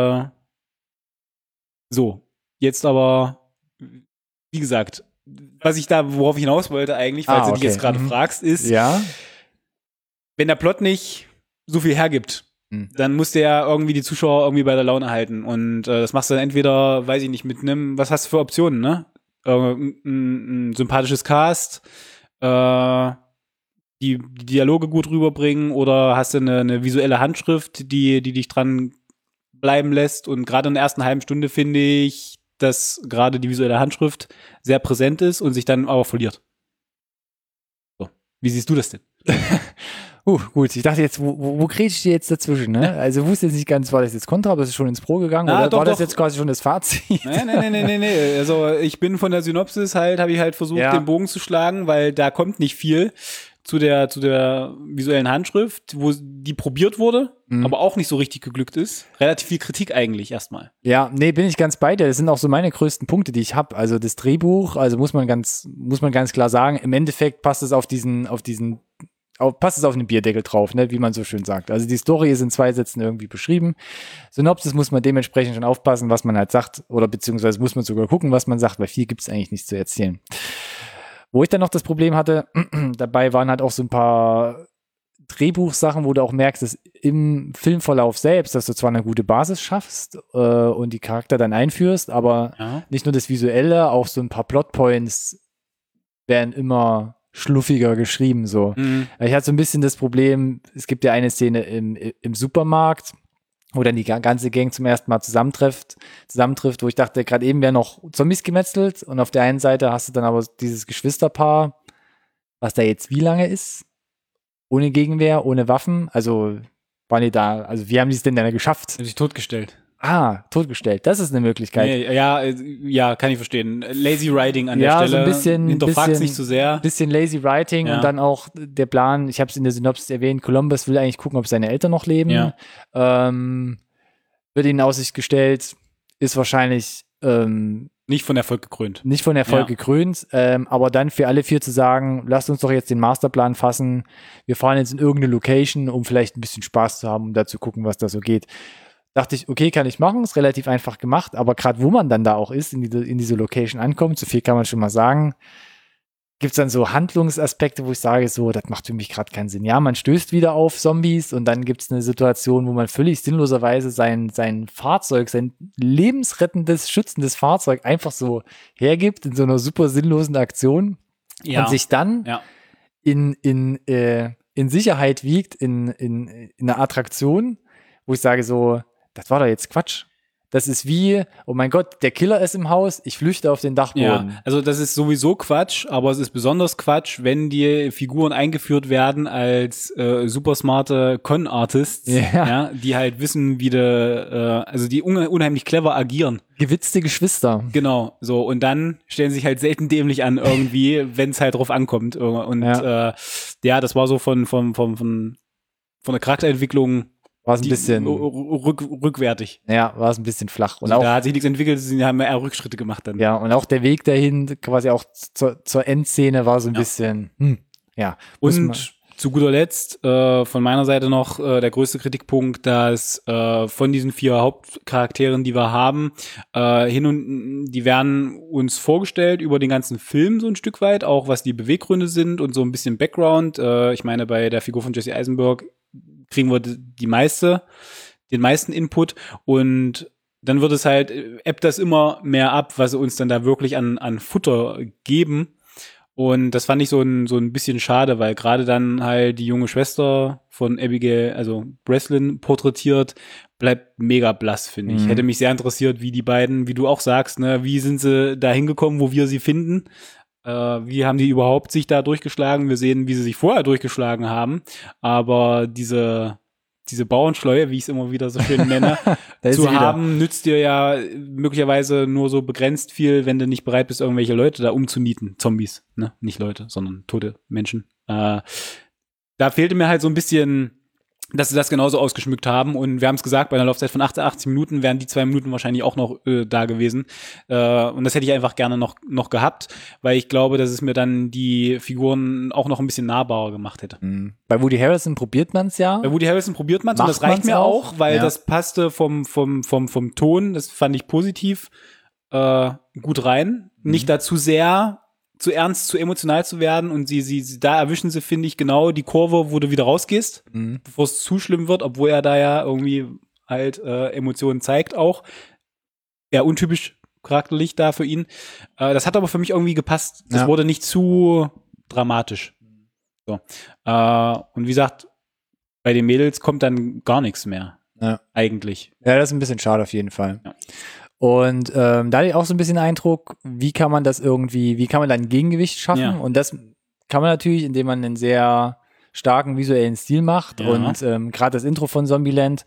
so, jetzt aber, wie gesagt, worauf ich hinaus wollte eigentlich, falls du dich jetzt gerade fragst, ist, wenn der Plot nicht so viel hergibt, dann muss der irgendwie die Zuschauer irgendwie bei der Laune halten. Und das machst du dann entweder, weiß ich nicht, mit einem, was hast du für Optionen, ne? Ein sympathisches Cast, die Dialoge gut rüberbringen, oder hast du eine visuelle Handschrift, die dich dran bleiben lässt. Und gerade in der ersten halben Stunde finde ich, dass gerade die visuelle Handschrift sehr präsent ist und sich dann aber verliert. So, wie siehst du das denn? Gut, ich dachte jetzt, wo grätsch ich dir jetzt dazwischen, ne? Also wusste jetzt nicht ganz, war das jetzt Kontra, aber es ist schon ins Pro gegangen, oder doch, war das jetzt quasi schon das Fazit? Nee. Also ich bin von der Synopsis habe ich halt versucht, den Bogen zu schlagen, weil da kommt nicht viel zu der visuellen Handschrift, wo die probiert wurde, aber auch nicht so richtig geglückt ist. Relativ viel Kritik eigentlich erstmal. Ja, nee, bin ich ganz bei dir. Das sind auch so meine größten Punkte, die ich habe. Also das Drehbuch, also muss man ganz klar sagen, im Endeffekt passt es auf einen Bierdeckel drauf, ne, wie man so schön sagt. Also die Story ist in 2 Sätzen irgendwie beschrieben. Synopsis muss man dementsprechend schon aufpassen, was man halt sagt, oder beziehungsweise muss man sogar gucken, was man sagt, weil viel gibt es eigentlich nicht zu erzählen. Wo ich dann noch das Problem hatte, dabei waren halt auch so ein paar Drehbuchsachen, wo du auch merkst, dass im Filmverlauf selbst, dass du zwar eine gute Basis schaffst und die Charakter dann einführst, aber nicht nur das Visuelle, auch so ein paar Plotpoints werden immer schluffiger geschrieben, so. Ich hatte so ein bisschen das Problem, es gibt ja eine Szene im Supermarkt, wo dann die ganze Gang zum ersten Mal zusammentrifft, wo ich dachte, gerade eben wären noch Zombies gemetzelt, und auf der einen Seite hast du dann aber dieses Geschwisterpaar, was da jetzt wie lange ist, ohne Gegenwehr, ohne Waffen, also waren die da, also wie haben die es denn dann geschafft? Haben sich totgestellt. Totgestellt. Das ist eine Möglichkeit. Ja, kann ich verstehen. Lazy Writing an der Stelle. So ein bisschen. Hinterfragt nicht zu sehr. Bisschen Lazy Writing und dann auch der Plan, ich habe es in der Synopsis erwähnt, Columbus will eigentlich gucken, ob seine Eltern noch leben. Ja. Wird ihnen in Aussicht gestellt, ist wahrscheinlich nicht von Erfolg gekrönt. Gekrönt, aber dann für alle 4 zu sagen, lasst uns doch jetzt den Masterplan fassen, wir fahren jetzt in irgendeine Location, um vielleicht ein bisschen Spaß zu haben, um da zu gucken, was da so geht. Dachte ich, okay, kann ich machen, ist relativ einfach gemacht, aber gerade wo man dann da auch ist, in diese Location ankommt, so viel kann man schon mal sagen, gibt es dann so Handlungsaspekte, wo ich sage, so, das macht für mich gerade keinen Sinn. Ja, man stößt wieder auf Zombies und dann gibt es eine Situation, wo man völlig sinnloserweise sein Fahrzeug, sein lebensrettendes, schützendes Fahrzeug einfach so hergibt in so einer super sinnlosen Aktion und sich dann in Sicherheit wiegt in einer Attraktion, wo ich sage so, das war doch jetzt Quatsch. Das ist wie, oh mein Gott, der Killer ist im Haus, ich flüchte auf den Dachboden. Ja, also das ist sowieso Quatsch, aber es ist besonders Quatsch, wenn die Figuren eingeführt werden als super smarte Con-Artists, die halt wissen, wie also die unheimlich clever agieren. Gewitzte Geschwister. Genau, so, und dann stellen sie sich halt selten dämlich an irgendwie, wenn es halt drauf ankommt. Und das war so von der Charakterentwicklung war es ein bisschen rückwärtig. Ja, war es ein bisschen flach. Und also auch, da hat sich nichts entwickelt, sie haben eher Rückschritte gemacht dann. Ja, und auch der Weg dahin, quasi auch zur Endszene, war so ein bisschen, Und zu guter Letzt, von meiner Seite noch der größte Kritikpunkt, dass von diesen 4 Hauptcharakteren, die wir haben, die werden uns vorgestellt über den ganzen Film so ein Stück weit, auch was die Beweggründe sind und so ein bisschen Background. Ich meine, bei der Figur von Jesse Eisenberg kriegen wir den meisten Input und dann wird es halt, ebbt das immer mehr ab, was sie uns dann da wirklich an Futter geben. Und das fand ich so ein bisschen schade, weil gerade dann halt die junge Schwester von Abigail, also Breslin, porträtiert, bleibt mega blass, finde ich. Hätte mich sehr interessiert, wie die beiden, wie du auch sagst, ne, wie sind sie da hingekommen, wo wir sie finden? Wie haben die überhaupt sich da durchgeschlagen? Wir sehen, wie sie sich vorher durchgeschlagen haben. Aber diese Bauernschleue, wie ich es immer wieder so schön nenne, zu haben, nützt dir ja möglicherweise nur so begrenzt viel, wenn du nicht bereit bist, irgendwelche Leute da umzunieten. Zombies, ne? Nicht Leute, sondern tote Menschen. Da fehlte mir halt so ein bisschen, dass sie das genauso ausgeschmückt haben. Und wir haben es gesagt, bei einer Laufzeit von 80 Minuten wären die 2 Minuten wahrscheinlich auch noch da gewesen. Und das hätte ich einfach gerne noch gehabt, weil ich glaube, dass es mir dann die Figuren auch noch ein bisschen nahbarer gemacht hätte. Bei Woody Harrelson probiert man es ja. Bei Woody Harrelson probiert man es und das reicht mir auch, weil das passte vom Ton, das fand ich positiv gut rein. Nicht dazu sehr zu ernst, zu emotional zu werden und sie da erwischen sie, finde ich, genau die Kurve, wo du wieder rausgehst, bevor es zu schlimm wird, obwohl er da ja irgendwie halt Emotionen zeigt auch. Eher untypisch charakterlich da für ihn. Das hat aber für mich irgendwie gepasst. Das wurde nicht zu dramatisch. So. Und wie gesagt, bei den Mädels kommt dann gar nichts mehr. Ja. Eigentlich. Ja, das ist ein bisschen schade auf jeden Fall. Ja. Und da hatte ich auch so ein bisschen Eindruck, wie kann man da ein Gegengewicht schaffen? Ja. Und das kann man natürlich, indem man einen sehr starken visuellen Stil macht. Ja. Und gerade das Intro von Zombieland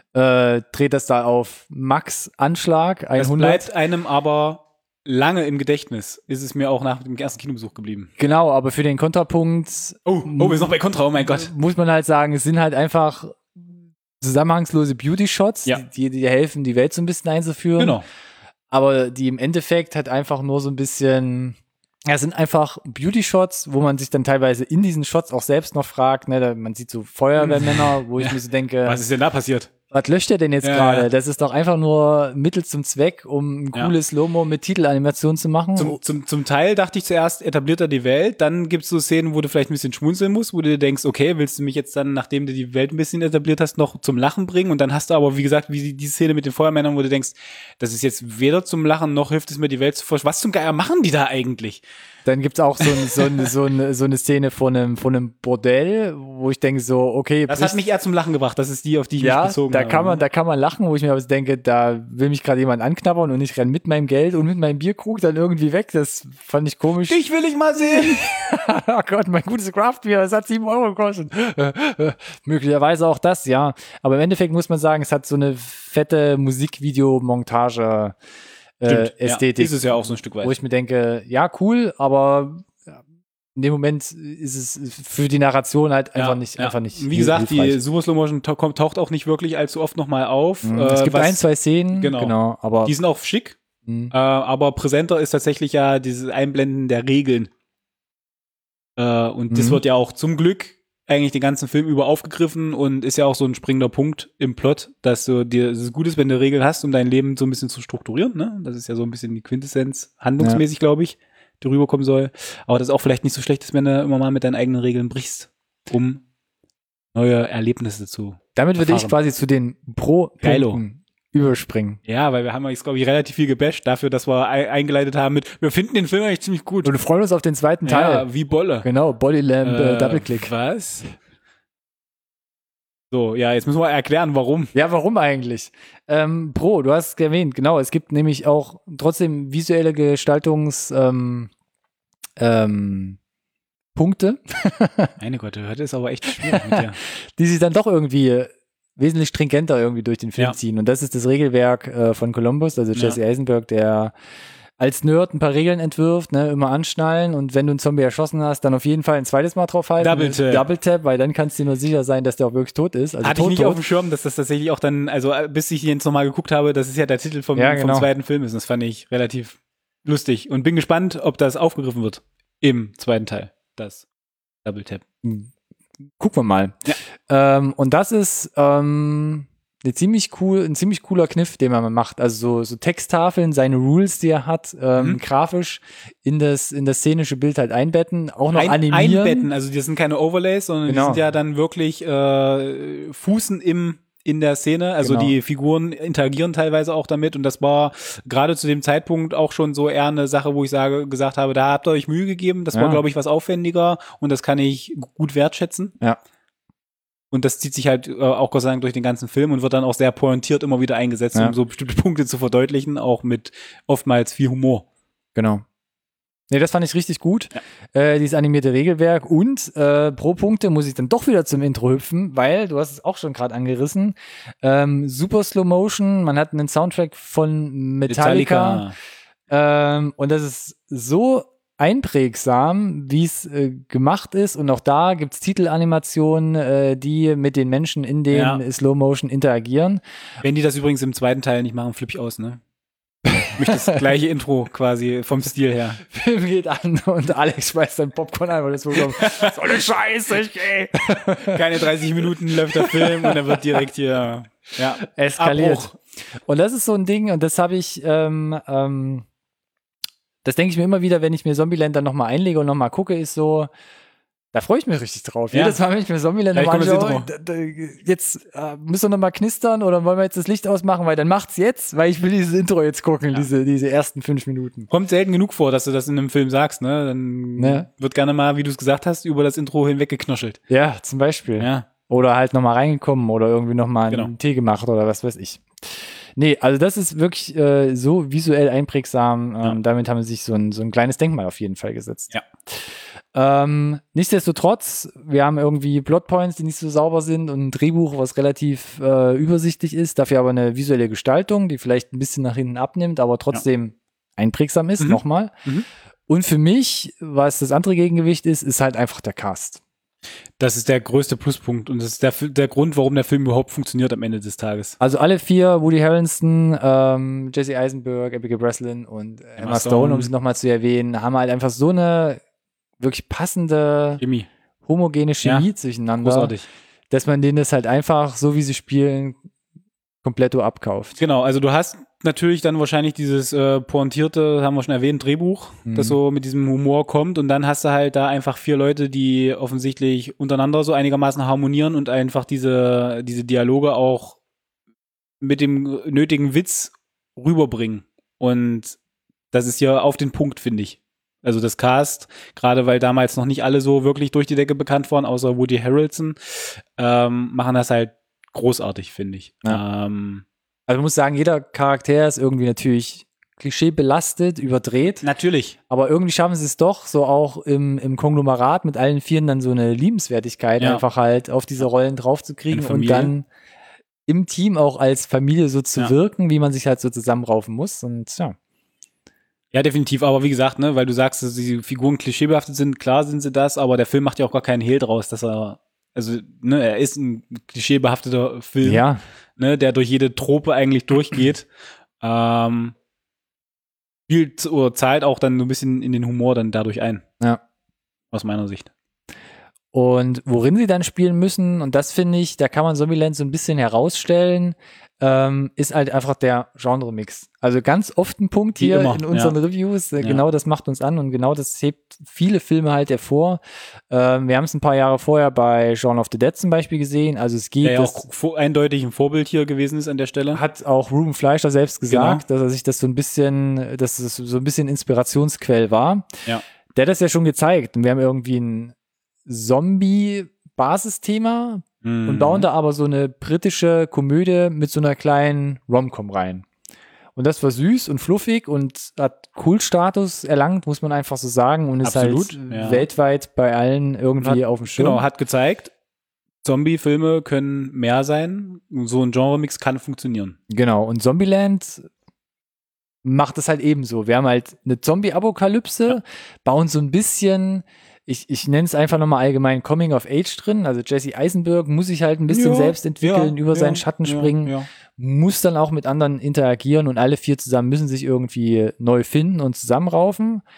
dreht das da auf Max Anschlag 100. Das bleibt einem aber lange im Gedächtnis. Ist es mir auch nach dem ersten Kinobesuch geblieben. Genau, aber für den Kontrapunkt wir sind noch bei Kontra, oh mein Gott. Muss man halt sagen, es sind halt einfach zusammenhangslose Beauty-Shots, die helfen, die Welt so ein bisschen einzuführen. Genau. Aber die im Endeffekt halt einfach nur so ein bisschen, sind einfach Beauty-Shots, wo man sich dann teilweise in diesen Shots auch selbst noch fragt, ne, man sieht so Feuerwehrmänner, wo ich mir so denke, was ist denn da passiert? Was löscht er denn jetzt gerade? Ja. Das ist doch einfach nur Mittel zum Zweck, um ein cooles Slow-Mo mit Titelanimation zu machen. Zum Teil dachte ich zuerst, etabliert er die Welt, dann gibt's so Szenen, wo du vielleicht ein bisschen schmunzeln musst, wo du dir denkst, okay, willst du mich jetzt dann, nachdem du die Welt ein bisschen etabliert hast, noch zum Lachen bringen? Und dann hast du aber, wie gesagt, wie die Szene mit den Feuermännern, wo du denkst, das ist jetzt weder zum Lachen, noch hilft es mir, die Welt zu forschen. Was zum Geier machen die da eigentlich? Dann gibt's auch so eine Szene von einem Bordell, wo ich denke so, okay. Das hat mich eher zum Lachen gebracht, das ist die, auf die ich mich bezogen habe. Da kann man lachen, wo ich mir aber denke, da will mich gerade jemand anknabbern und ich renne mit meinem Geld und mit meinem Bierkrug dann irgendwie weg. Das fand ich komisch. Dich will ich mal sehen! Oh Gott, mein gutes Craft-Bier, das hat 7 Euro gekostet. Möglicherweise auch das, ja. Aber im Endeffekt muss man sagen, es hat so eine fette Musikvideo-Montage Ästhetik. Ist es ja auch so ein Stück weit. Wo ich mir denke, ja, cool, aber in dem Moment ist es für die Narration halt einfach nicht. Wie gesagt, hilfreich. Die Super Slow Motion taucht auch nicht wirklich allzu oft nochmal auf. Es gibt 1, 2 Szenen, genau, aber die sind auch schick. Aber präsenter ist tatsächlich ja dieses Einblenden der Regeln. Und das wird ja auch zum Glück eigentlich den ganzen Film über aufgegriffen und ist ja auch so ein springender Punkt im Plot, dass du dir, es gut ist, wenn du Regeln hast, um dein Leben so ein bisschen zu strukturieren, ne? Das ist ja so ein bisschen die Quintessenz, handlungsmäßig, glaube ich, die rüberkommen soll. Aber das ist auch vielleicht nicht so schlecht ist, wenn du immer mal mit deinen eigenen Regeln brichst, um neue Erlebnisse zu Damit würde ich quasi zu den Pro-Punkten überspringen. Ja, weil wir haben jetzt, glaube ich, relativ viel gebasht dafür, dass wir eingeleitet haben mit, wir finden den Film eigentlich ziemlich gut. Und wir freuen uns auf den zweiten Teil. Ja, wie Bolle. Genau, Bodylamp, Double-Click. Was? So, ja, jetzt müssen wir erklären, warum. Ja, warum eigentlich? Du hast es erwähnt, genau, es gibt nämlich auch trotzdem visuelle Punkte. Meine Gott, heute ist aber echt schwierig mit dir. Die sich dann doch irgendwie wesentlich stringenter irgendwie durch den Film ziehen. Und das ist das Regelwerk von Columbus, also Jesse Eisenberg, der als Nerd ein paar Regeln entwirft, ne, immer anschnallen und wenn du einen Zombie erschossen hast, dann auf jeden Fall ein zweites Mal draufhalten. Double Tap, weil dann kannst du dir nur sicher sein, dass der auch wirklich tot ist. Also hatte ich nicht auf dem Schirm, dass das tatsächlich auch dann, also bis ich jetzt nochmal geguckt habe, das ist ja der Titel vom zweiten Film ist. Das fand ich relativ lustig und bin gespannt, ob das aufgegriffen wird im zweiten Teil, das Double Tap. Gucken wir mal. Ja. Und das ist, ein ziemlich cooler Kniff, den man mal macht. Also so Texttafeln, seine Rules, die er hat, grafisch in das szenische Bild halt einbetten, auch noch animieren. Einbetten, also die sind keine Overlays, sondern die sind ja dann wirklich Fußen in der Szene, also die Figuren interagieren teilweise auch damit und das war gerade zu dem Zeitpunkt auch schon so eher eine Sache, wo ich gesagt habe, da habt ihr euch Mühe gegeben, das war, glaube ich, was aufwendiger und das kann ich gut wertschätzen. Ja. Und das zieht sich halt auch Gott sei Dank durch den ganzen Film und wird dann auch sehr pointiert immer wieder eingesetzt, um so bestimmte Punkte zu verdeutlichen, auch mit oftmals viel Humor. Genau. Nee, das fand ich richtig gut, dieses animierte Regelwerk. Und pro Punkte muss ich dann doch wieder zum Intro hüpfen, weil, du hast es auch schon gerade angerissen, super Slow Motion, man hat einen Soundtrack von Metallica. Und das ist so einprägsam, wie es gemacht ist. Und auch da gibt's Titelanimationen, die mit den Menschen in den Slow Motion interagieren. Wenn die das übrigens im zweiten Teil nicht machen, flippe ich aus, ne? Ich möchte das gleiche Intro quasi vom Stil her. Film geht an und Alex schmeißt sein Popcorn ein, weil das so eine Scheiße, ey. Keine 30 Minuten läuft der Film und er wird direkt hier eskaliert. Abbruch. Und das ist so ein Ding, und das habe ich, das denke ich mir immer wieder, wenn ich mir Zombieland dann nochmal einlege und nochmal gucke, ist so, da freue ich mich richtig drauf. Ja. Jedes Mal, wenn ich mir Zombieland nochmal anschaue, jetzt müssen wir nochmal knistern oder wollen wir jetzt das Licht ausmachen, weil dann macht's jetzt, weil ich will dieses Intro jetzt gucken, diese ersten 5 Minuten. Kommt selten genug vor, dass du das in einem Film sagst, ne? Dann wird gerne mal, wie du es gesagt hast, über das Intro hinweg geknuschelt. Ja, zum Beispiel. Ja. Oder halt nochmal reingekommen oder irgendwie nochmal einen Tee gemacht oder was weiß ich. Nee, also das ist wirklich so visuell einprägsam. Damit haben sie sich so ein kleines Denkmal auf jeden Fall gesetzt. Ja. Nichtsdestotrotz, wir haben irgendwie Plotpoints, die nicht so sauber sind und ein Drehbuch, was relativ übersichtlich ist, dafür aber eine visuelle Gestaltung, die vielleicht ein bisschen nach hinten abnimmt, aber trotzdem einprägsam ist, nochmal. Und für mich, was das andere Gegengewicht ist halt einfach der Cast. Das ist der größte Pluspunkt und das ist der Grund, warum der Film überhaupt funktioniert am Ende des Tages. Also alle 4, Woody Harrelson, Jesse Eisenberg, Abigail Breslin und Emma Stone, um sie nochmal zu erwähnen, haben halt einfach so eine wirklich passende, homogene Chemie zueinander, großartig, dass man denen das halt einfach, so wie sie spielen, komplett abkauft. Genau, also du hast natürlich dann wahrscheinlich dieses pointierte, haben wir schon erwähnt, Drehbuch, das so mit diesem Humor kommt und dann hast du halt da einfach 4 Leute, die offensichtlich untereinander so einigermaßen harmonieren und einfach diese Dialoge auch mit dem nötigen Witz rüberbringen und das ist ja auf den Punkt, finde ich. Also das Cast, gerade weil damals noch nicht alle so wirklich durch die Decke bekannt waren, außer Woody Harrelson, machen das halt großartig, finde ich. Ja. Also man muss sagen, jeder Charakter ist irgendwie natürlich klischeebelastet, überdreht. Natürlich. Aber irgendwie schaffen sie es doch, so auch im Konglomerat mit allen 4 dann so eine Liebenswertigkeit einfach halt auf diese Rollen draufzukriegen und dann im Team auch als Familie so zu wirken, wie man sich halt so zusammenraufen muss und Ja, definitiv, aber wie gesagt, ne, weil du sagst, dass die Figuren klischeebehaftet sind, klar sind sie das, aber der Film macht ja auch gar keinen Hehl draus, dass er ist ein klischeebehafteter Film, ne, der durch jede Trope eigentlich durchgeht. Spielt oder zahlt auch dann so ein bisschen in den Humor dann dadurch ein. Ja. Aus meiner Sicht. Und worin sie dann spielen müssen, und das finde ich, da kann man Zombieland so ein bisschen herausstellen, ist halt einfach der Genre-Mix. Also ganz oft ein Punkt hier in unseren Reviews, genau das macht uns an und genau das hebt viele Filme halt hervor. Wir haben es ein paar Jahre vorher bei Shaun of the Dead zum Beispiel gesehen, also es geht. Der ja auch eindeutig ein Vorbild hier gewesen ist an der Stelle. Hat auch Ruben Fleischer selbst gesagt, dass er sich das so ein bisschen, dass es so ein bisschen Inspirationsquell war. Ja. Der hat das ja schon gezeigt und wir haben irgendwie ein Zombie-Basisthema und bauen da aber so eine britische Komödie mit so einer kleinen Rom-Com rein. Und das war süß und fluffig und hat Kultstatus erlangt, muss man einfach so sagen. Und ist halt weltweit bei allen irgendwie auf dem Schirm. Genau, hat gezeigt, Zombie-Filme können mehr sein. So ein Genre-Mix kann funktionieren. Genau, und Zombieland macht das halt ebenso. Wir haben halt eine Zombie-Apokalypse, bauen so ein bisschen, ich nenne es einfach nochmal allgemein Coming of Age drin. Also Jesse Eisenberg muss sich halt ein bisschen selbst entwickeln, über seinen Schatten springen, muss dann auch mit anderen interagieren und alle 4 zusammen müssen sich irgendwie neu finden und zusammenraufen.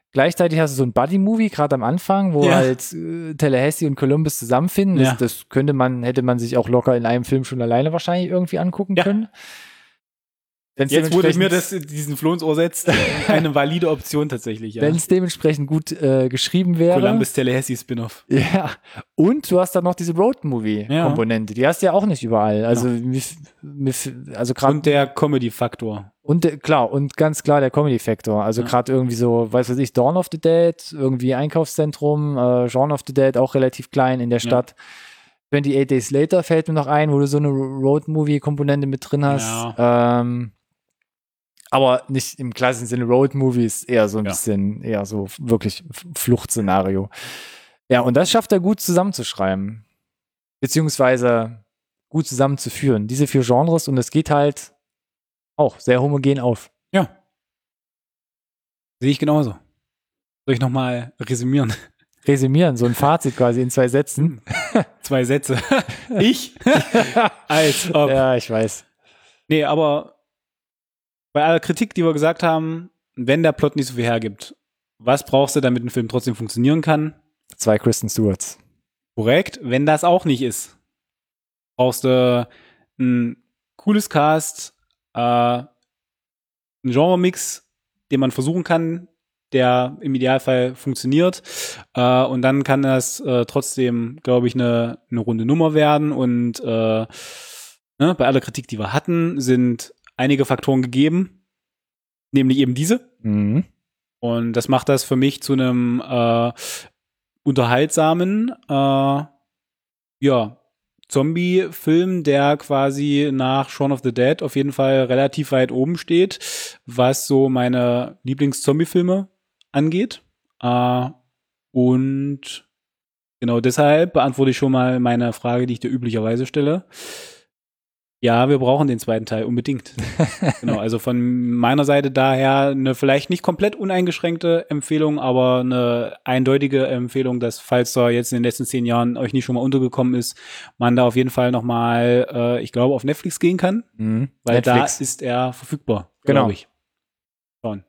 Gleichzeitig hast du so ein Buddy-Movie, gerade am Anfang, wo halt Tallahassee und Columbus zusammenfinden. Das hätte man sich auch locker in einem Film schon alleine wahrscheinlich irgendwie angucken können. Jetzt, wo du mir diesen Floh ins Ohr setzt, eine valide Option tatsächlich. Ja. Wenn es dementsprechend gut geschrieben wäre. Columbus Tallahassee Spin-off. Ja. Und du hast dann noch diese Road-Movie-Komponente. Die hast du ja auch nicht überall. Also, gerade. Und der Comedy-Faktor. Und klar, und ganz klar der Comedy-Faktor. Also gerade irgendwie so, weiß ich, Dawn of the Dead, irgendwie Einkaufszentrum, Dawn of the Dead auch relativ klein in der Stadt. 28 Days Later fällt mir noch ein, wo du so eine Road-Movie-Komponente mit drin hast. Ja. Aber nicht im klassischen Sinne Road-Movie, ist eher so ein bisschen, eher so wirklich Fluchtszenario. Ja, und das schafft er gut zusammenzuschreiben. Beziehungsweise gut zusammenzuführen. Diese 4 Genres, und es geht halt auch sehr homogen auf. Ja. Sehe ich genauso. Soll ich nochmal resümieren? Resümieren, so ein Fazit quasi in 2 Sätzen. 2 Sätze. Ich? Als ob. Ja, ich weiß. Nee, aber bei aller Kritik, die wir gesagt haben, wenn der Plot nicht so viel hergibt, was brauchst du, damit ein Film trotzdem funktionieren kann? 2 Kristen Stewarts. Korrekt. Wenn das auch nicht ist, brauchst du ein cooles Cast, ein Genre-Mix, den man versuchen kann, der im Idealfall funktioniert. Und dann kann das trotzdem, glaube ich, eine runde Nummer werden. Und bei aller Kritik, die wir hatten, sind einige Faktoren gegeben, nämlich eben diese. Mhm. Und das macht das für mich zu einem unterhaltsamen Zombie-Film, der quasi nach Shaun of the Dead auf jeden Fall relativ weit oben steht, was so meine Lieblings-Zombie-Filme angeht. Und genau deshalb beantworte ich schon mal meine Frage, die ich dir üblicherweise stelle. Ja, wir brauchen den zweiten Teil unbedingt. Genau, also von meiner Seite daher eine vielleicht nicht komplett uneingeschränkte Empfehlung, aber eine eindeutige Empfehlung, dass, falls da jetzt in den letzten 10 Jahren euch nicht schon mal untergekommen ist, man da auf jeden Fall nochmal, ich glaube, auf Netflix gehen kann, weil Netflix. Da ist er verfügbar, glaube ich. Schauen.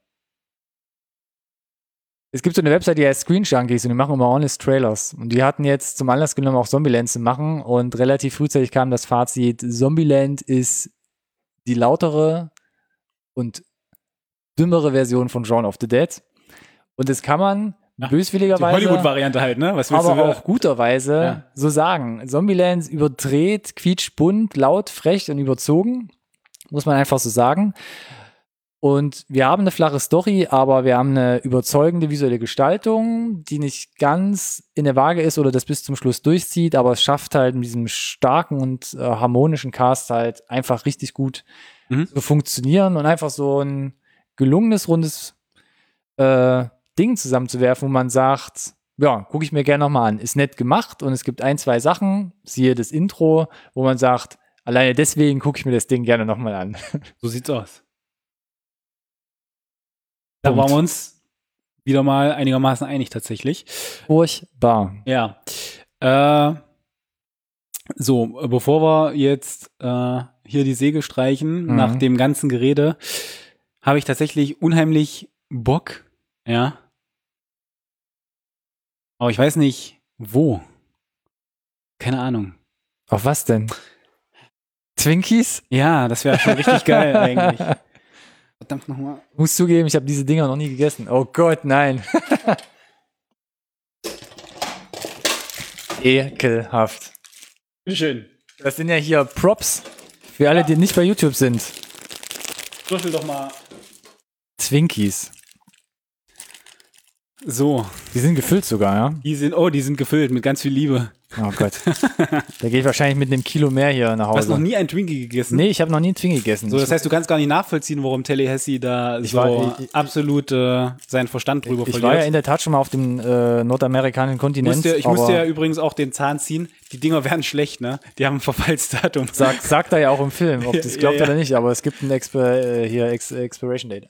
Es gibt so eine Website, die heißt Screen Junkies, und die machen immer Honest Trailers. Und die hatten jetzt zum Anlass genommen, auch Zombieland zu machen. Und relativ frühzeitig kam das Fazit, Zombieland ist die lautere und dümmere Version von Shaun of the Dead. Und das kann man böswilligerweise, die Hollywood-Variante halt, ne? Was willst aber du auch guterweise so sagen. Zombieland überdreht, quietschbunt, laut, frech und überzogen. Muss man einfach so sagen. Und wir haben eine flache Story, aber wir haben eine überzeugende visuelle Gestaltung, die nicht ganz in der Waage ist oder das bis zum Schluss durchzieht, aber es schafft halt mit diesem starken und harmonischen Cast halt einfach richtig gut zu funktionieren und einfach so ein gelungenes, rundes Ding zusammenzuwerfen, wo man sagt, ja, gucke ich mir gerne nochmal an. Ist nett gemacht und es gibt 1, 2 Sachen, siehe das Intro, wo man sagt, alleine deswegen gucke ich mir das Ding gerne nochmal an. So sieht's aus. Da waren wir uns wieder mal einigermaßen einig tatsächlich. Furchtbar. Ja. So, bevor wir jetzt hier die Säge streichen, nach dem ganzen Gerede, habe ich tatsächlich unheimlich Bock. Ja. Aber ich weiß nicht, wo. Keine Ahnung. Auf was denn? Twinkies? Ja, das wäre schon richtig geil eigentlich. Verdammt nochmal. Muss zugeben, ich habe diese Dinger noch nie gegessen. Oh Gott, nein. Ekelhaft. Bitteschön. Das sind ja hier Props für alle, die nicht bei YouTube sind. Würfel doch mal. Twinkies. So. Die sind gefüllt sogar, ja? Die sind gefüllt mit ganz viel Liebe. Oh Gott. Da gehe ich wahrscheinlich mit einem Kilo mehr hier nach Hause. Du hast noch nie einen Twinkie gegessen? Nee, ich habe noch nie einen Twinkie gegessen. So, das heißt, du kannst gar nicht nachvollziehen, warum Tallahassee da absolut seinen Verstand drüber verliert. Ich war ja in der Tat schon mal auf dem nordamerikanischen Kontinent. Ich musste ja übrigens auch den Zahn ziehen. Die Dinger werden schlecht, ne? Die haben ein Verfallsdatum. Sagt er ja auch im Film, ob das glaubt oder nicht, aber es gibt ein Expiration Date.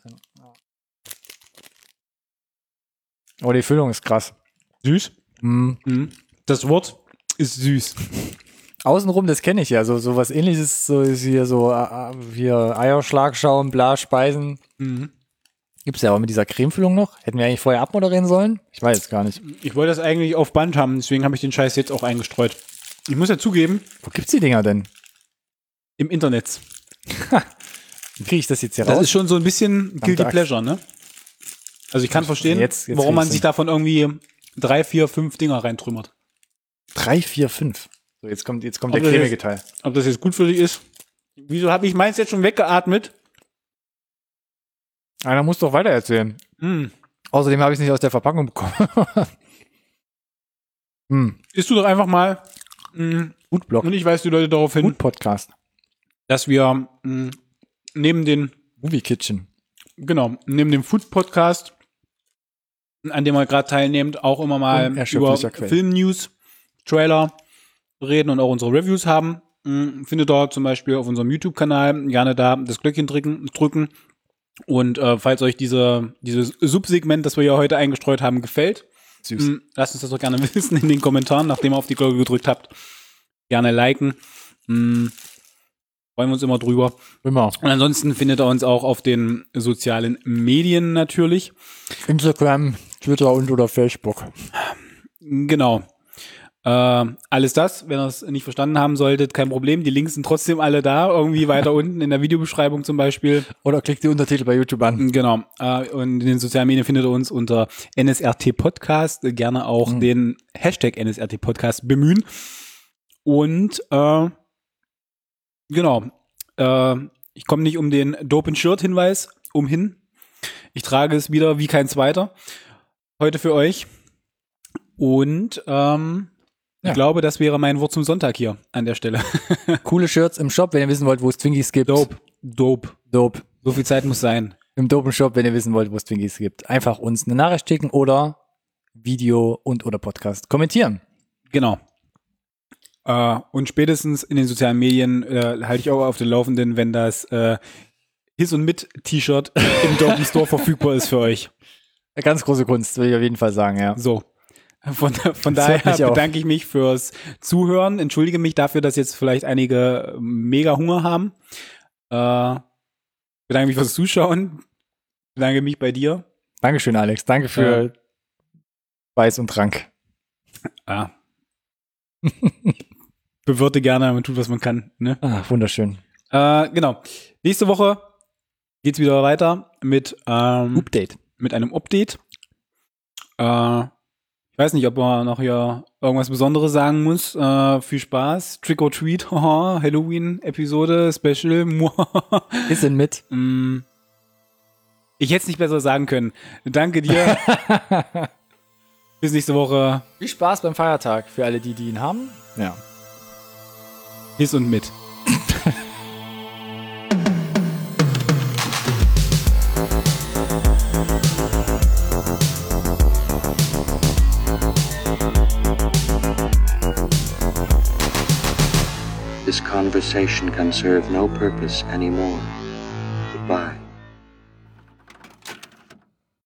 Oh, die Füllung ist krass. Süß? Das Wort ist süß. Außenrum, das kenne ich ja, so was ähnliches, so ist hier so hier Eierschlagschaum, bla, Speisen. Gibt's ja aber mit dieser Cremefüllung noch. Hätten wir eigentlich vorher abmoderieren sollen? Ich weiß es gar nicht. Ich wollte das eigentlich auf Band haben, deswegen habe ich den Scheiß jetzt auch eingestreut. Ich muss ja zugeben, Wo gibt's die Dinger denn? im Internet. Wie kriege ich das jetzt hier Das raus? ist schon so ein bisschen Guilty Axt. Pleasure, ne? Also ich kann verstehen, Jetzt warum man krieg's sich hin. davon irgendwie 3, 4, 5 Dinger reintrümmert. 3, 4, 5. So, jetzt kommt der das cremige Teil. Ob das jetzt gut für dich ist? Wieso habe ich meins jetzt schon weggeatmet? Einer muss doch weiter erzählen. Außerdem habe ich es nicht aus der Verpackung bekommen. Isst du doch einfach mal. Foodblog. Und ich weise die Leute darauf hin, Food Podcast. dass wir neben dem Food-Podcast, an dem wir gerade teilnehmen, auch immer mal über Unerschöpflicher Quell. Film-News, Trailer reden und auch unsere Reviews haben. Findet ihr zum Beispiel auf unserem YouTube-Kanal. Gerne da das Glöckchen drücken. Und falls euch dieses Subsegment, das wir ja heute eingestreut haben, gefällt, Süß. lasst uns das doch gerne wissen in den Kommentaren, nachdem ihr auf die Glocke gedrückt habt. Gerne liken. Freuen wir uns immer drüber. Immer. Und ansonsten findet ihr uns auch auf den sozialen Medien natürlich. Instagram, Twitter und oder Facebook. Genau. Alles das, wenn ihr es nicht verstanden haben solltet, kein Problem. Die Links sind trotzdem alle da, irgendwie weiter unten in der Videobeschreibung zum Beispiel. Oder klickt die Untertitel bei YouTube an. Genau. Und in den sozialen Medien findet ihr uns unter NSRT Podcast. Gerne auch den Hashtag NSRT Podcast bemühen. Und genau. Ich komme nicht um den Dope-and-Shirt-Hinweis umhin. Ich trage es wieder wie kein zweiter. Heute für euch. Und ich glaube, das wäre mein Wort zum Sonntag hier an der Stelle. Coole Shirts im Shop, wenn ihr wissen wollt, wo es Twinkies gibt. Dope. So viel Zeit muss sein. Im Dopen Shop, wenn ihr wissen wollt, wo es Twinkies gibt. Einfach uns eine Nachricht schicken oder Video und oder Podcast kommentieren. Genau. Und spätestens in den sozialen Medien halte ich auch auf den Laufenden, wenn das His und Mit T-Shirt im Dopen Store verfügbar ist für euch. Eine ganz große Kunst, will ich auf jeden Fall sagen, ja. So. Von daher bedanke ich mich fürs Zuhören. Entschuldige mich dafür, dass jetzt vielleicht einige mega Hunger haben. Bedanke mich fürs Zuschauen. Bedanke mich bei dir. Dankeschön, Alex. Danke für Weiß und Trank. Ja. Bewirte gerne, man tut, was man kann. Ne? Wunderschön. Genau. Nächste Woche geht's wieder weiter mit Update. Mit einem Update. Ich weiß nicht, ob man noch hier irgendwas Besonderes sagen muss. Viel Spaß. Trick or Treat. Halloween-Episode, Special. Bisschen mit. Ich hätte es nicht besser sagen können. Danke dir. Bis nächste Woche. Viel Spaß beim Feiertag für alle, die ihn haben. Ja. His und Mit. This conversation can serve no purpose anymore. Goodbye.